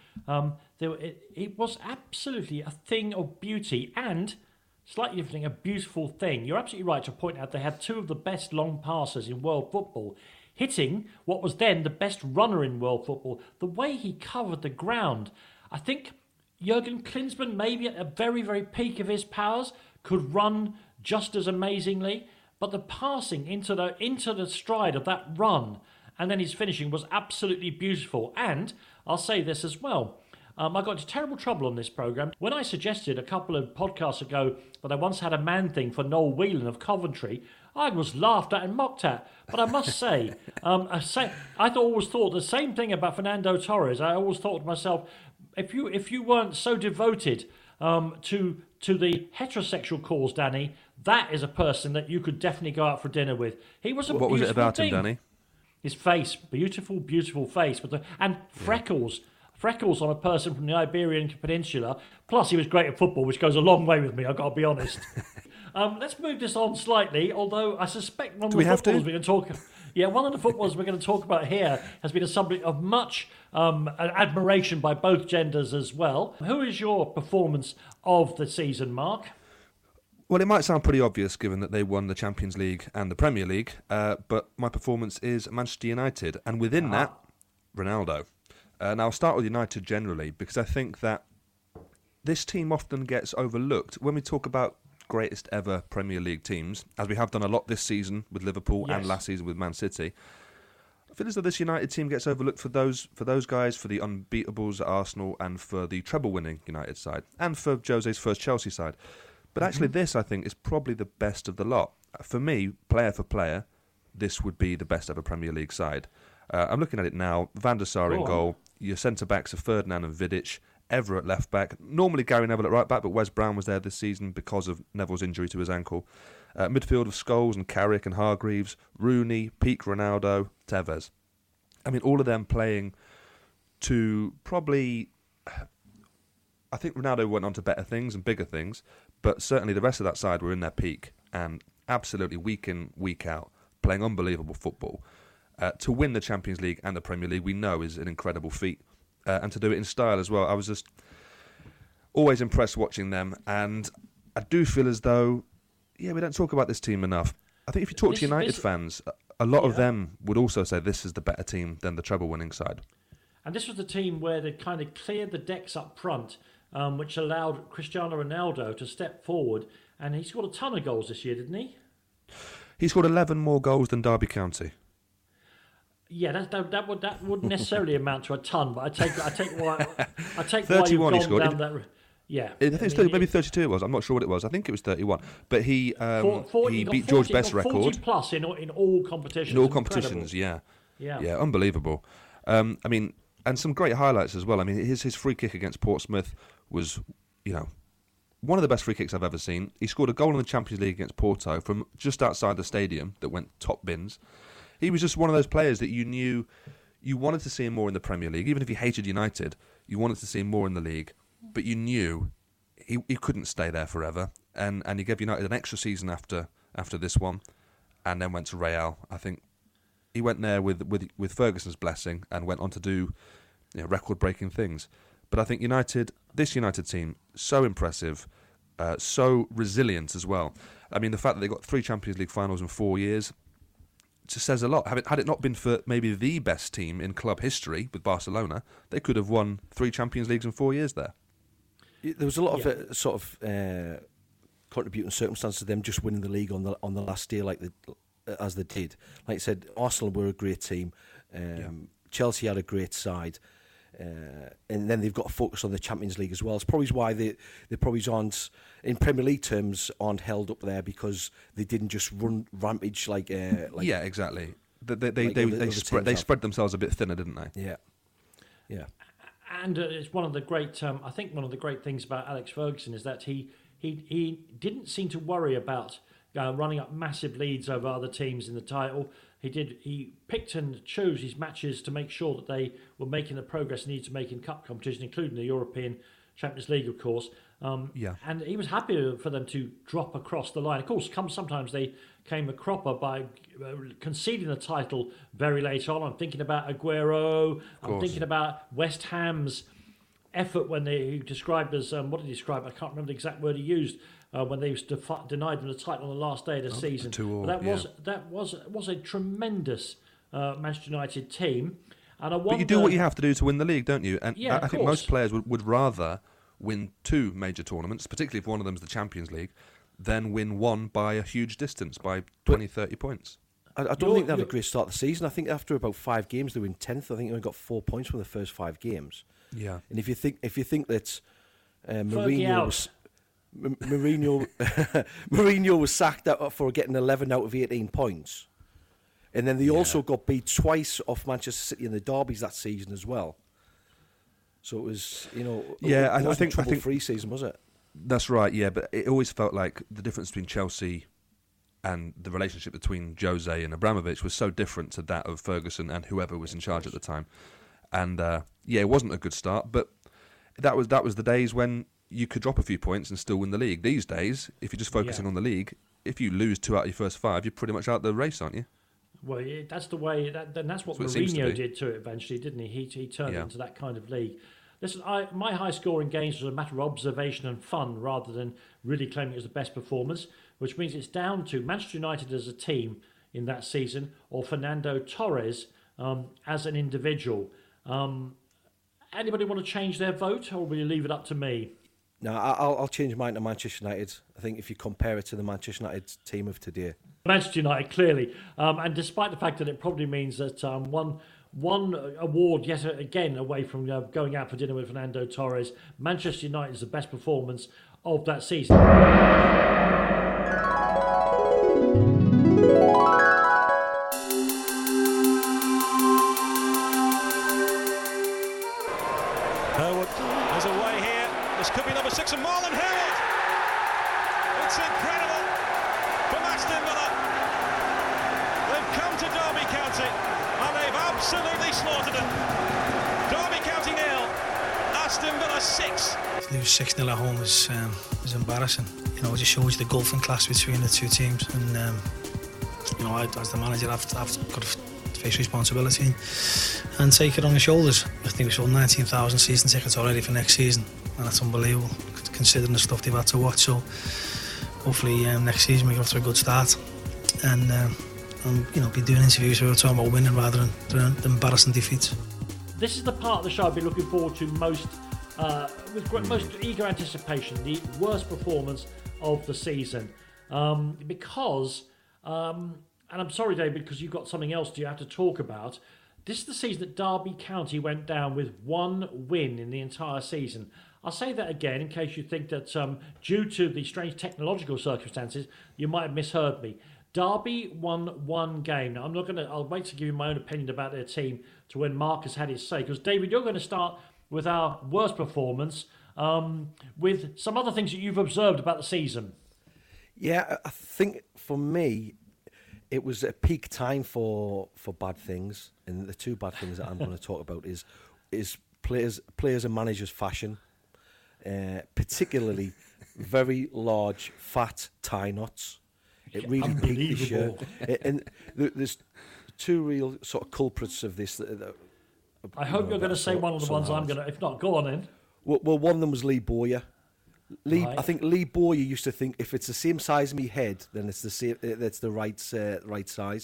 D: It was absolutely a thing of beauty and slightly different, a beautiful thing. You're absolutely right to point out they had two of the best long passers in world football, hitting what was then the best runner in world football. The way he covered the ground, I think Jurgen Klinsmann, maybe at a very, very peak of his powers, could run just as amazingly. But the passing into the stride of that run and then his finishing was absolutely beautiful. And I'll say this as well. I got into terrible trouble on this programme when I suggested a couple of podcasts ago that I once had a man thing for Noel Whelan of Coventry. I was laughed at and mocked at. But I must say, I always thought the same thing about Fernando Torres. I always thought to myself, if you weren't so devoted to the heterosexual cause, Danny, that is a person that you could definitely go out for dinner with. He was a
F: What was it about him, Danny?
D: His face, beautiful, beautiful face, and freckles. Yeah. Freckles on a person from the Iberian Peninsula. Plus, he was great at football, which goes a long way with me, I've got to be honest. Let's move this on slightly, although I suspect one of the footballers we're going to talk... Yeah, one of the footballers we're going to talk about here has been a subject of much admiration by both genders as well. Who is your performance of the season, Mark?
F: Well, it might sound pretty obvious given that they won the Champions League and the Premier League, but my performance is Manchester United, and within that, Ronaldo. Now, I'll start with United generally, because I think that this team often gets overlooked. When we talk about greatest ever Premier League teams, as we have done a lot this season with Liverpool and last season with Man City, I feel as though this United team gets overlooked for those guys, for the unbeatables at Arsenal and for the treble-winning United side, and for Jose's first Chelsea side. But actually this, I think, is probably the best of the lot. For me, player for player, this would be the best ever Premier League side. I'm looking at it now. Van der Sar in goal. Your centre-backs are Ferdinand and Vidic. Ever at left-back. Normally Gary Neville at right-back, but Wes Brown was there this season because of Neville's injury to his ankle. Midfield of Scholes and Carrick and Hargreaves. Rooney, peak Ronaldo, Tevez. I mean, all of them playing to probably... I think Ronaldo went on to better things and bigger things, but certainly the rest of that side were in their peak and absolutely week in, week out, playing unbelievable football. To win the Champions League and the Premier League, we know is an incredible feat. And to do it in style as well. I was just always impressed watching them. And I do feel as though, we don't talk about this team enough. I think if you talk to United fans, a lot of them would also say this is the better team than the treble-winning side.
D: And this was the team where they kind of cleared the decks up front, which allowed Cristiano Ronaldo to step forward. And he scored a ton of goals this year, didn't he?
F: He scored 11 more goals than Derby County.
D: Yeah, that wouldn't necessarily amount to a ton, but I take why
F: 31
D: you've
F: he scored.
D: Down that. Yeah,
F: I think maybe 32 it was. I'm not sure what it was. I think it was 31. But he beat George Best's record.
D: 40 plus in all competitions.
F: In all competitions, yeah, unbelievable. I mean, and some great highlights as well. I mean, his free kick against Portsmouth was, one of the best free kicks I've ever seen. He scored a goal in the Champions League against Porto from just outside the stadium that went top bins. He was just one of those players that you knew you wanted to see him more in the Premier League. Even if you hated United, you wanted to see him more in the league. But you knew he couldn't stay there forever. And he gave United an extra season after this one, and then went to Real. I think he went there with Ferguson's blessing and went on to do record-breaking things. But I think this United team, so impressive, so resilient as well. I mean, the fact that they got 3 Champions League finals in 4 years, says a lot. Had it not been for maybe the best team in club history with Barcelona, they could have won 3 Champions Leagues in 4 years there.
E: There was a lot of sort of contributing circumstances to them just winning the league on the last day, as they did. Like I said, Arsenal were a great team. Chelsea had a great side. And then they've got to focus on the Champions League as well. It's probably why they probably aren't, in Premier League terms, aren't held up there, because they didn't just run rampage like
F: yeah, exactly. They spread themselves a bit thinner, didn't they?
E: Yeah.
D: And it's one of the great, I think one of the great things about Alex Ferguson is that he didn't seem to worry about running up massive leads over other teams in the title. He picked and chose his matches to make sure that they were making the progress they needed to make in cup competition, including the European Champions League, of course. And he was happy for them to drop across the line. Of course, sometimes they came a cropper by conceding the title very late on. I'm thinking about Aguero. I'm thinking about West Ham's effort when he described as, what did he describe? I can't remember the exact word he used. When they denied them the title on the last day of the season. That was a tremendous Manchester United team. And I wonder,
F: but you do what you have to do to win the league, don't you? And I think most players would rather win 2 major tournaments, particularly if one of them is the Champions League, than win one by a huge distance, by 20, 30 points.
E: I don't think they had a great start to the season. I think after about 5 games, they were in 10th. I think they only got 4 points from the first 5 games.
F: Yeah.
E: And if you think that Mourinho was sacked for getting 11 out of 18 points, and then they also got beat twice off Manchester City in the derbies that season as well. So it was, I think trouble-free season, was it?
F: That's right. Yeah, but it always felt like the difference between Chelsea and the relationship between Jose and Abramovich was so different to that of Ferguson and whoever was in charge at the time. And it wasn't a good start, but that was the days when you could drop a few points and still win the league. These days, if you're just focusing on the league, if you lose 2 out of your first 5, you're pretty much out the race, aren't you?
D: Well, that's the way. That's what Mourinho did to it eventually, didn't he? He turned it into that kind of league. Listen, my high-scoring games was a matter of observation and fun rather than really claiming it was the best performance, which means it's down to Manchester United as a team in that season or Fernando Torres as an individual. Anybody want to change their vote, or will you leave it up to me?
E: No, I'll change mine to Manchester United. I think if you compare it to the Manchester United team of today.
D: Manchester United, clearly. And despite the fact that it probably means that one award yet again away from going out for dinner with Fernando Torres, Manchester United is the best performance of that season.
G: Herwood is away here. This could be number 6 and Marlon Herwood. It's incredible from Aston Villa. They've come to Derby County and they've absolutely slaughtered them. Derby County 0, Aston Villa 6.
M: To lose 6-0 at home is embarrassing. It just shows the gulf in class between the two teams. And I, as the manager, I've got to face responsibility and take it on my shoulders. I think we sold 19,000 season tickets already for next season, and that's unbelievable considering the stuff they've had to watch. So hopefully next season we get off to a good start, and be doing interviews where we're talking about winning rather than embarrassing defeats.
D: This is the part of the show I've been looking forward to most, with most eager anticipation, the worst performance of the season, because. And I'm sorry, David, because you've got something else you have to talk about. This is the season that Derby County went down with 1 win in the entire season. I'll say that again in case you think that due to the strange technological circumstances, you might have misheard me. Derby won 1 game. Now, I'll wait to give you my own opinion about their team to when Mark has had his say. Because, David, you're going to start with our worst performance with some other things that you've observed about the season.
E: Yeah, I think for me, it was a peak time for bad things, and the 2 bad things that I'm going to talk about is players and managers' fashion, particularly very large, fat tie knots. It really peaked this year. And there's 2 real sort of culprits of this.
D: I hope you're going to say one of the ones I'm going to. If not, go on in.
E: Well, one of them was Lee Bowyer.
D: Right.
E: I think Lee Bowyer used to think if it's the same size as me head, then it's the same. That's the right size.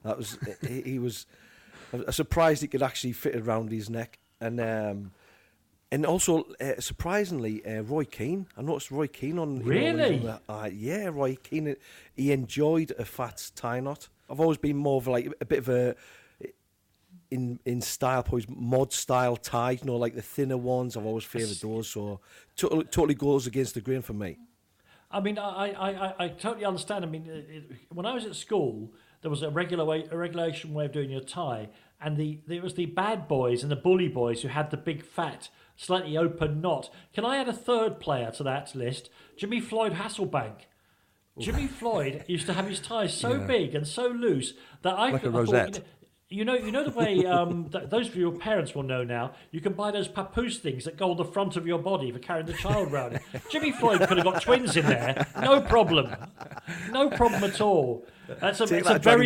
E: That was he was. I was surprised he could actually fit it around his neck, and also surprisingly, Roy Keane. I noticed Roy Keane on.
D: Really?
E: Yeah, Roy Keane. He enjoyed a fat tie knot. I've always been more of like a bit of a in style, probably mod style tie. You know, like the thinner ones. I've always favoured those. So totally goes against the grain for me.
D: I mean, I totally understand. I mean, when I was at school, there was a regulation way of doing your tie, and there was the bad boys and the bully boys who had the big fat, slightly open knot. Can I add a third player to that list? Jimmy Floyd Hasselbank. Jimmy Floyd used to have his ties so big and so loose that I
F: like
D: thought,
F: a rosette.
D: You know the way those of your parents will know now. You can buy those papoose things that go on the front of your body for carrying the child around. Jimmy Floyd could have got twins in there, no problem at all. It's a very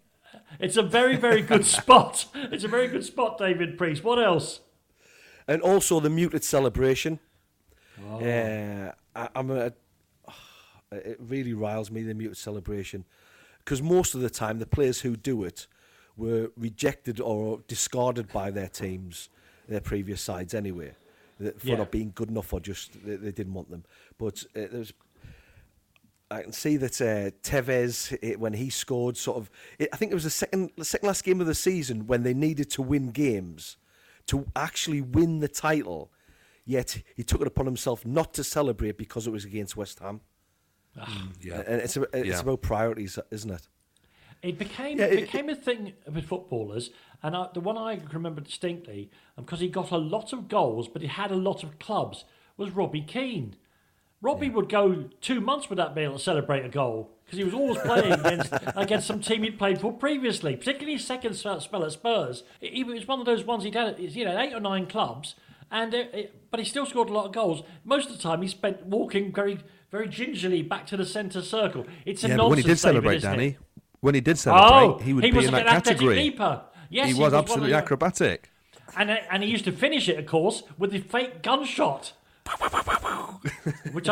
D: good spot. It's a very good spot, David Priest. What else?
E: And also the muted celebration.
D: Oh.
E: It really riles me, the muted celebration, because most of the time the players who do it were rejected or discarded by their teams, their previous sides anyway, for not being good enough or just they didn't want them. But I can see that Tevez, when he scored, I think it was the second last game of the season when they needed to win games to actually win the title, yet he took it upon himself not to celebrate because it was against West Ham. And it's about priorities, isn't it?
D: It became a thing with footballers, and the one I remember distinctly, because he got a lot of goals, but he had a lot of clubs, was Robbie Keane. Robbie would go 2 months without being able to celebrate a goal because he was always playing against some team he'd played for previously, particularly his second spell at Spurs. He was one of those ones he'd had 8 or 9 clubs, but he still scored a lot of goals. Most of the time he spent walking very, very gingerly back to the centre circle. It's a nonsense.
F: But when he did celebrate, Danny, when he did celebrate, he would be in that category.
D: Keeper. Yes,
F: he was absolutely acrobatic.
D: And he used to finish it, of course, with the fake gunshot. Which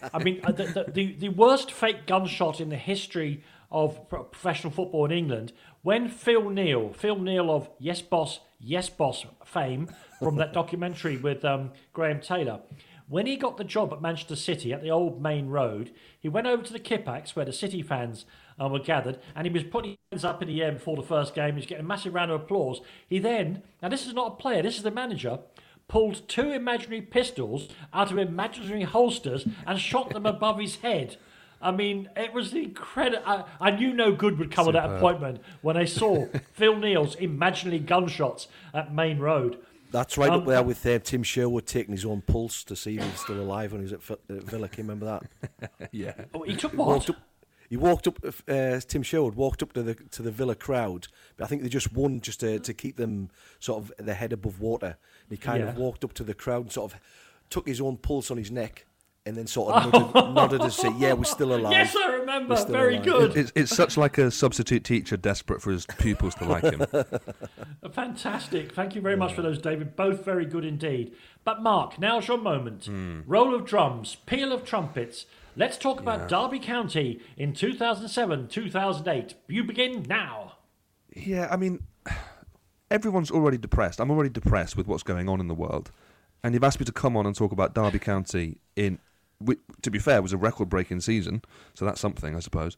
D: the worst fake gunshot in the history of professional football in England, when Phil Neal of Yes Boss fame from that documentary with Graham Taylor, when he got the job at Manchester City at the old main road, he went over to the Kippax where the City fans were gathered, and he was putting his hands up in the air before the first game. He was getting a massive round of applause. He then, now this is not a player, this is the manager, pulled 2 imaginary pistols out of imaginary holsters and shot them above his head. I mean, it was incredible. I knew no good would come of that appointment when I saw Phil Neal's imaginary gunshots at Main Road.
E: That's right up there with Tim Sherwood taking his own pulse to see if he's still alive when he was at Villa. Can you remember that?
F: Yeah.
D: Oh, he took what?
E: He walked up. Tim Sherwood walked up to the Villa crowd, but I think they just won just to keep them sort of their head above water. And he kind of walked up to the crowd and sort of took his own pulse on his neck, and then sort of nodded and said, "Yeah, we're still alive."
D: Yes, I remember. Very good.
F: It's such like a substitute teacher desperate for his pupils to like him.
D: Fantastic. Thank you very much for those, David. Both very good indeed. But Mark, now's your moment. Roll of drums, peal of trumpets. Let's talk about Derby County in 2007-2008. You begin now.
F: Yeah, I mean, everyone's already depressed. I'm already depressed with what's going on in the world. And you've asked me to come on and talk about Derby County to be fair, it was a record-breaking season, so that's something, I suppose.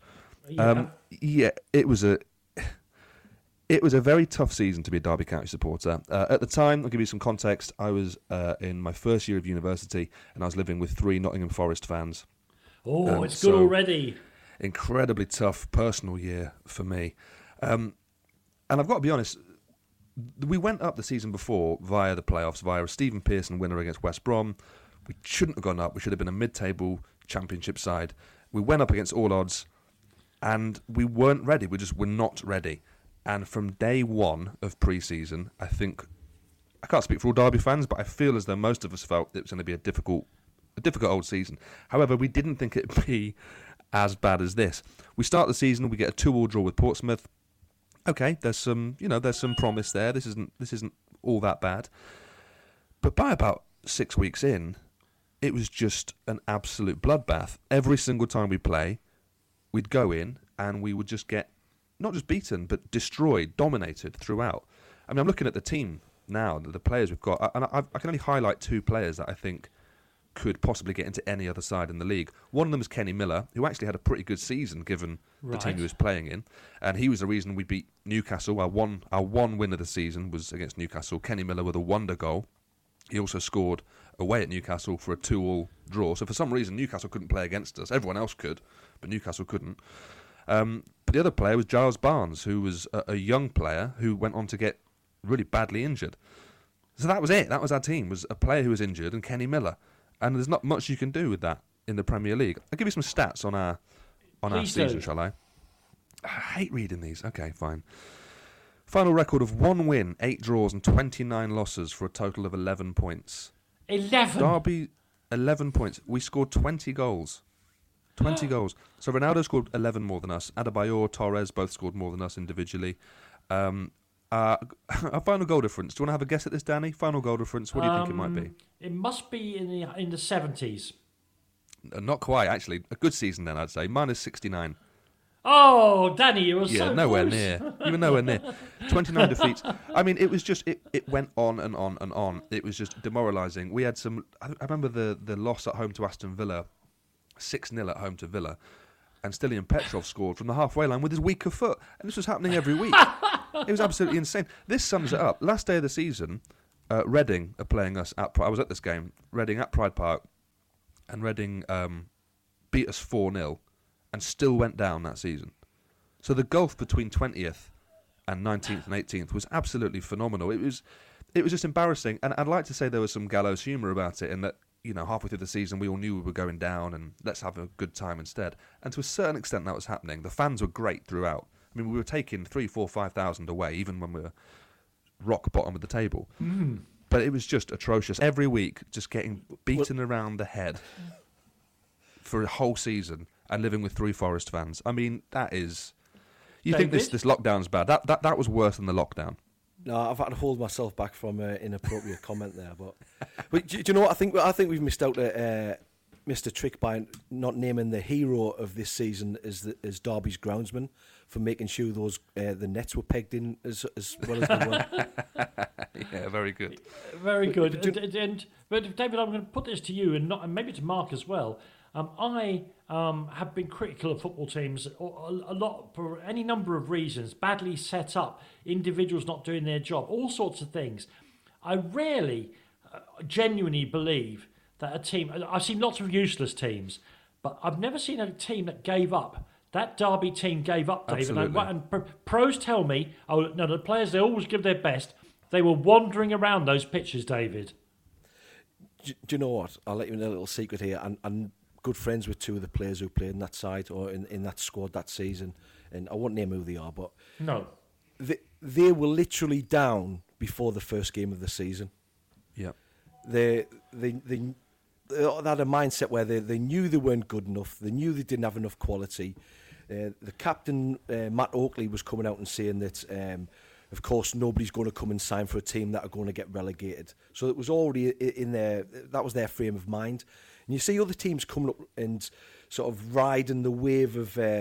F: It was a very tough season to be a Derby County supporter. At the time, I'll give you some context, I was in my first year of university, and I was living with 3 Nottingham Forest fans.
D: Oh, it's good already.
F: Incredibly tough personal year for me. And I've got to be honest, we went up the season before via the playoffs, via a Stephen Pearson winner against West Brom. We shouldn't have gone up. We should have been a mid-table championship side. We went up against all odds, and we weren't ready. We just were not ready. And from day one of pre-season, I can't speak for all Derby fans, but I feel as though most of us felt it was going to be a difficult old season. However, we didn't think it'd be as bad as this. We start the season, we get a 2-2 draw with Portsmouth. Okay, there's some promise there. This isn't all that bad. But by about 6 weeks in, it was just an absolute bloodbath. Every single time we play, we'd go in and we would just get not just beaten, but destroyed, dominated throughout. I mean, I'm looking at the team now, the players we've got, and I can only highlight 2 players that I think could possibly get into any other side in the league. One of them is Kenny Miller, who actually had a pretty good season given the team he was playing in, and he was the reason we beat Newcastle. Our one win of the season was against Newcastle. Kenny Miller with a wonder goal. He also scored away at Newcastle for a 2-2 draw. So for some reason, Newcastle couldn't play against us. Everyone else could, but Newcastle couldn't. But the other player was Giles Barnes, who was a young player who went on to get really badly injured. So that was it. That was our team, was a player who was injured and Kenny Miller. And there's not much you can do with that in the Premier League. I'll give you some stats on our season, shall I? I hate reading these. Okay, fine. Final record of 1 win, 8 draws and 29 losses for a total of 11 points.
D: 11?
F: Derby, 11 points. We scored 20 goals. 20 goals. So Ronaldo scored 11 more than us. Adebayor, Torres both scored more than us individually. Our final goal difference. Do you want to have a guess at this, Danny? Final goal difference. What do you think it might be?
D: It must be in the 70s.
F: Not quite, actually. A good season then, I'd say. Minus 69.
D: Oh, Danny, you were so close.
F: Nowhere near. You were nowhere near. 29 defeats. I mean, it was just, it went on and on and on. It was just demoralising. We had some, I remember the loss at home to Aston Villa, 6-0 at home to Villa, and Stilian Petrov scored from the halfway line with his weaker foot. And this was happening every week. It was absolutely insane. This sums it up. Last day of the season, Reading are playing us at I was at this game, Reading at Pride Park, and Reading beat us 4-0 and still went down that season. So the gulf between 20th and 19th and 18th was absolutely phenomenal. It was just embarrassing, and I'd like to say there was some gallows humour about it, in that, you know, halfway through the season we all knew we were going down and let's have a good time instead. And to a certain extent that was happening. The fans were great throughout. I mean, we were taking 3,000, 4,000, 5,000 away, even when we were rock bottom of the table. But it was just atrocious. Every week, just getting beaten around the head for a whole season and living with 3 Forest fans. I mean, that is... You
D: David?
F: think this lockdown's bad. That was worse than the lockdown.
E: No, I've had to hold myself back from inappropriate comment there. But do you know what? I think we've missed out missed a trick by not naming the hero of this season as Derby's groundsman, for making sure those the nets were pegged in as well as they were.
F: Yeah, very good.
D: Very good. But David, I'm going to put this to you, and maybe to Mark as well. I have been critical of football teams a lot for any number of reasons. Badly set up, individuals not doing their job, all sorts of things. I rarely genuinely believe that a team... I've seen lots of useless teams, but I've never seen a team that gave up. That Derby team gave up, David. And pros tell me, the players, they always give their best. They were wandering around those pitches, David.
E: Do you know what? I'll let you in a little secret here. And good friends with 2 of the players who played in that side or in that squad that season. And I won't name who they are, but...
D: No.
E: They were literally down before the first game of the season.
F: Yeah.
E: They had a mindset where they knew they weren't good enough. They knew they didn't have enough quality. The captain, Matt Oakley, was coming out and saying that, of course, nobody's going to come and sign for a team that are going to get relegated. So it was already in there. That was their frame of mind. And you see other teams coming up and sort of riding the wave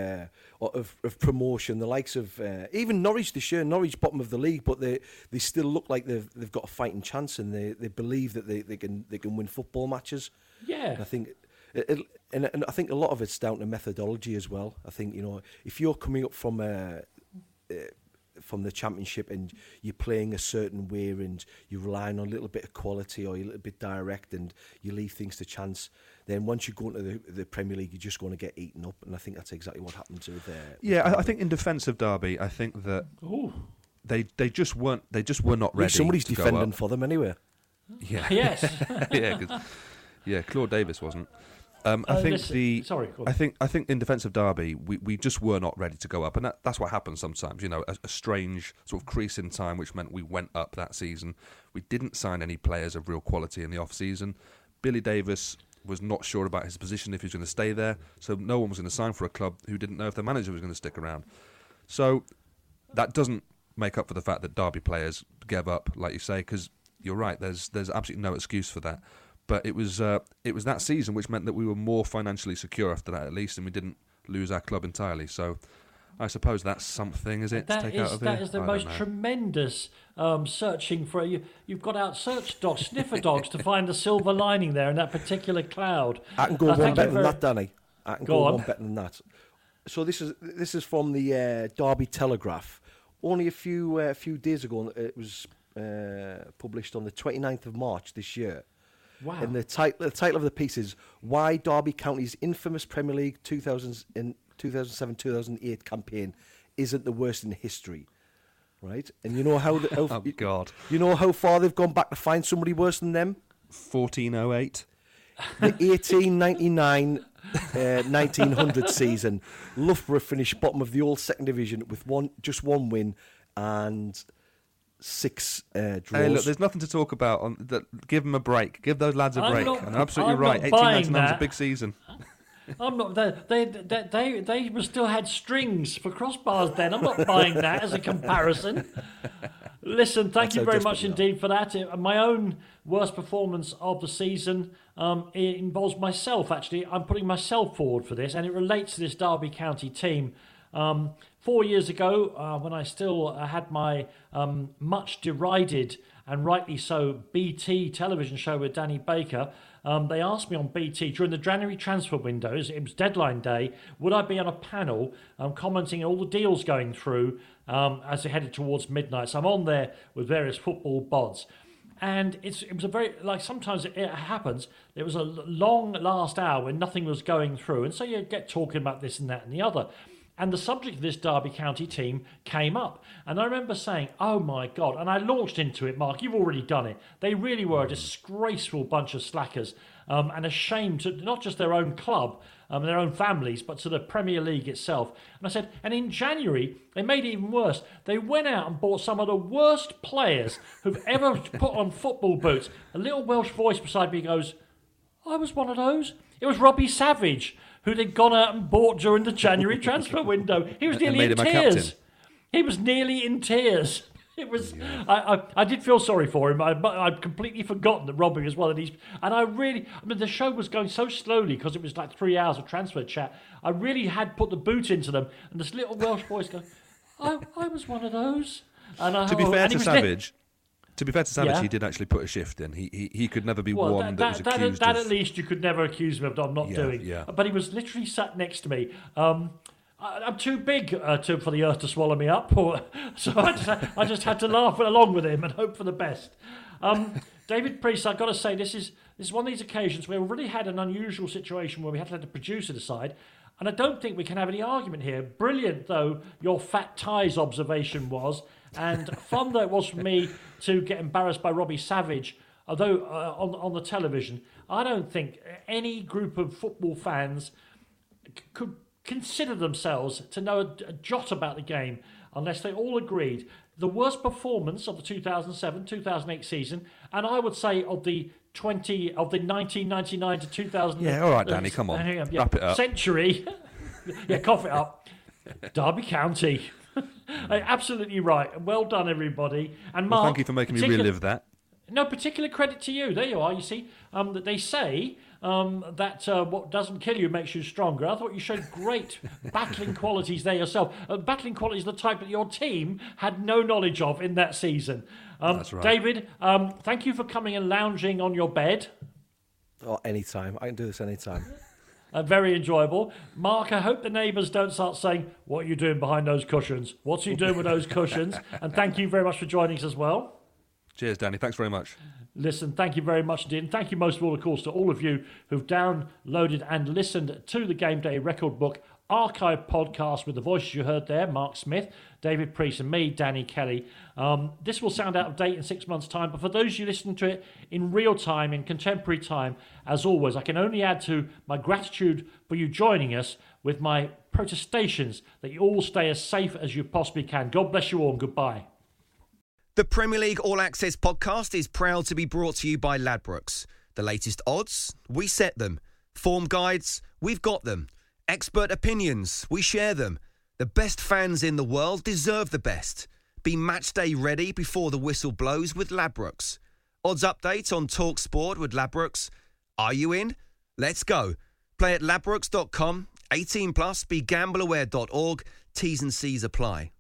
E: of promotion. The likes of even Norwich this year. Norwich bottom of the league, but they still look like they've got a fighting chance, and they believe that they can win football matches.
D: Yeah,
E: and I think. And I think a lot of it's down to methodology as well. I think, you know, if you're coming up from the Championship and you're playing a certain way and you're relying on a little bit of quality or you're a little bit direct and you leave things to chance, then once you go into the Premier League, you're just going to get eaten up. And I think that's exactly what happened to there.
F: Yeah, I think in defence of Derby, I think that they just were not ready.
E: Somebody's
F: to
E: defending
F: go up.
E: for them anyway.
F: Yeah.
D: Yes.
F: Claude Davis wasn't. I think in defence of Derby, we just were not ready to go up, and that's what happens sometimes. You know, a strange sort of crease in time, which meant we went up that season. We didn't sign any players of real quality in the off season. Billy Davis was not sure about his position, if he was going to stay there, so no one was going to sign for a club who didn't know if their manager was going to stick around. So that doesn't make up for the fact that Derby players gave up, like you say, because you're right. There's absolutely no excuse for that. But it was that season which meant that we were more financially secure after that, at least, and we didn't lose our club entirely. So I suppose that's something, is it, to take out of
D: That
F: here?
D: is the
F: I
D: most
F: don't know.
D: tremendous searching for... You've got out search dogs, sniffer dogs, to find the silver lining there in that particular cloud.
E: I can go one better than that, Danny. I can go one better than that. So this is from the Derby Telegraph. Only a few days ago, it was published on the 29th of March this year.
D: Wow.
E: And the title of the piece is Why Derby County's infamous Premier League 2007-2008 campaign isn't the worst in history. Right? And you know how...
F: Oh, God.
E: You know how far they've gone back to find somebody worse than them?
F: 1408.
E: The 1899-1900 season, Loughborough finished bottom of the old second division with just one win and 6 draws.
F: Hey, look, there's nothing to talk about. Give them a break. Give those lads a break. And absolutely
D: I'm
F: right.
D: not buying
F: 1899 was a
D: that.
F: big season.
D: I'm not. They still had strings for crossbars then. I'm not buying that as a comparison. Listen, thank you very much indeed for that. My own worst performance of the season it involves myself, actually. I'm putting myself forward for this, and it relates to this Derby County team. 4 years ago, when I still had my much derided and rightly so BT television show with Danny Baker, they asked me on BT during the January transfer windows, it was deadline day, would I be on a panel commenting on all the deals going through as they headed towards midnight. So I'm on there with various football bods. And it was a very, like sometimes it happens, it was a long last hour when nothing was going through. And so you get talking about this and that and the other. And the subject of this Derby County team came up. And I remember saying, oh my God. And I launched into it, Mark, you've already done it. They really were a disgraceful bunch of slackers and a shame to not just their own club, their own families, but to the Premier League itself. And I said, and in January, they made it even worse. They went out and bought some of the worst players who've ever put on football boots. A little Welsh voice beside me goes, I was one of those. It was Robbie Savage, who they'd gone out and bought during the January transfer window. He was nearly in tears. He was nearly in tears. It was. Yeah. I did feel sorry for him. I'd completely forgotten that Robbie was one of these. And I mean, the show was going so slowly because it was like 3 hours of transfer chat. I really had put the boot into them. And this little Welsh voice goes, I was one of those. And
F: to be fair to Savage,
D: yeah.
F: He did actually put a shift in. He could never be one that was accused of...
D: That at least you could never accuse me of not doing.
F: Yeah.
D: But he was literally sat next to me. I'm too big for the earth to swallow me up, so I just had to laugh along with him and hope for the best. David Priest, I've got to say, this is one of these occasions where we really had an unusual situation where we had to let the producer decide, and I don't think we can have any argument here. Brilliant, though, your fat ties observation was, and fun though it was for me to get embarrassed by Robbie Savage, although on the television, I don't think any group of football fans could consider themselves to know a jot about the game unless they all agreed the worst performance of the 2007-2008 season, and I would say of the 1999 to 2000.
F: Yeah, all right, Danny, come on, wrap it up.
D: Century. Yeah, cough it up. Derby County. Absolutely right. Well done, everybody. And Mark,
F: thank you for making me relive that.
D: No particular credit to you. There you are. You see, that they say that what doesn't kill you makes you stronger. I thought you showed great battling qualities there yourself. Battling qualities, the type that your team had no knowledge of in that season.
F: That's right.
D: David, thank you for coming and lounging on your bed.
E: Oh, anytime. I can do this anytime.
D: Very enjoyable. Mark, I hope the neighbours don't start saying, what are you doing behind those cushions? What's he doing with those cushions? And thank you very much for joining us as well.
F: Cheers, Danny. Thanks very much.
D: Listen, thank you very much indeed. And thank you most of all, of course, to all of you who've downloaded and listened to the Game Day Record Book archive podcast with the voices you heard there, Mark Smith, David Priest and me, Danny Kelly. This will sound out of date in 6 months' time, but for those of you listening to it in real time, in contemporary time, as always, I can only add to my gratitude for you joining us with my protestations that you all stay as safe as you possibly can. God bless you all and goodbye.
B: The Premier League All Access podcast is proud to be brought to you by Ladbrokes. The latest odds, we set them. Form guides, we've got them. Expert opinions, we share them. The best fans in the world deserve the best. Be match day ready before the whistle blows with Ladbrokes. Odds update on TalkSport with Ladbrokes. Are you in? Let's go. Play at ladbrokes.com. 18 plus, begambleaware.org. T's and C's apply.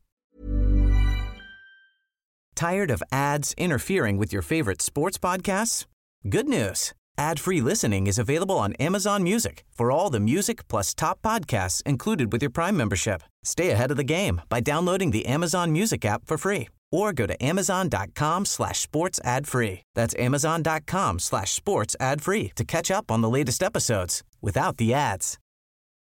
A: Tired of ads interfering with your favorite sports podcasts? Good news. Ad-free listening is available on Amazon Music for all the music plus top podcasts included with your Prime membership. Stay ahead of the game by downloading the Amazon Music app for free or go to amazon.com/sports ad free. That's amazon.com/sports ad free to catch up on the latest episodes without the ads.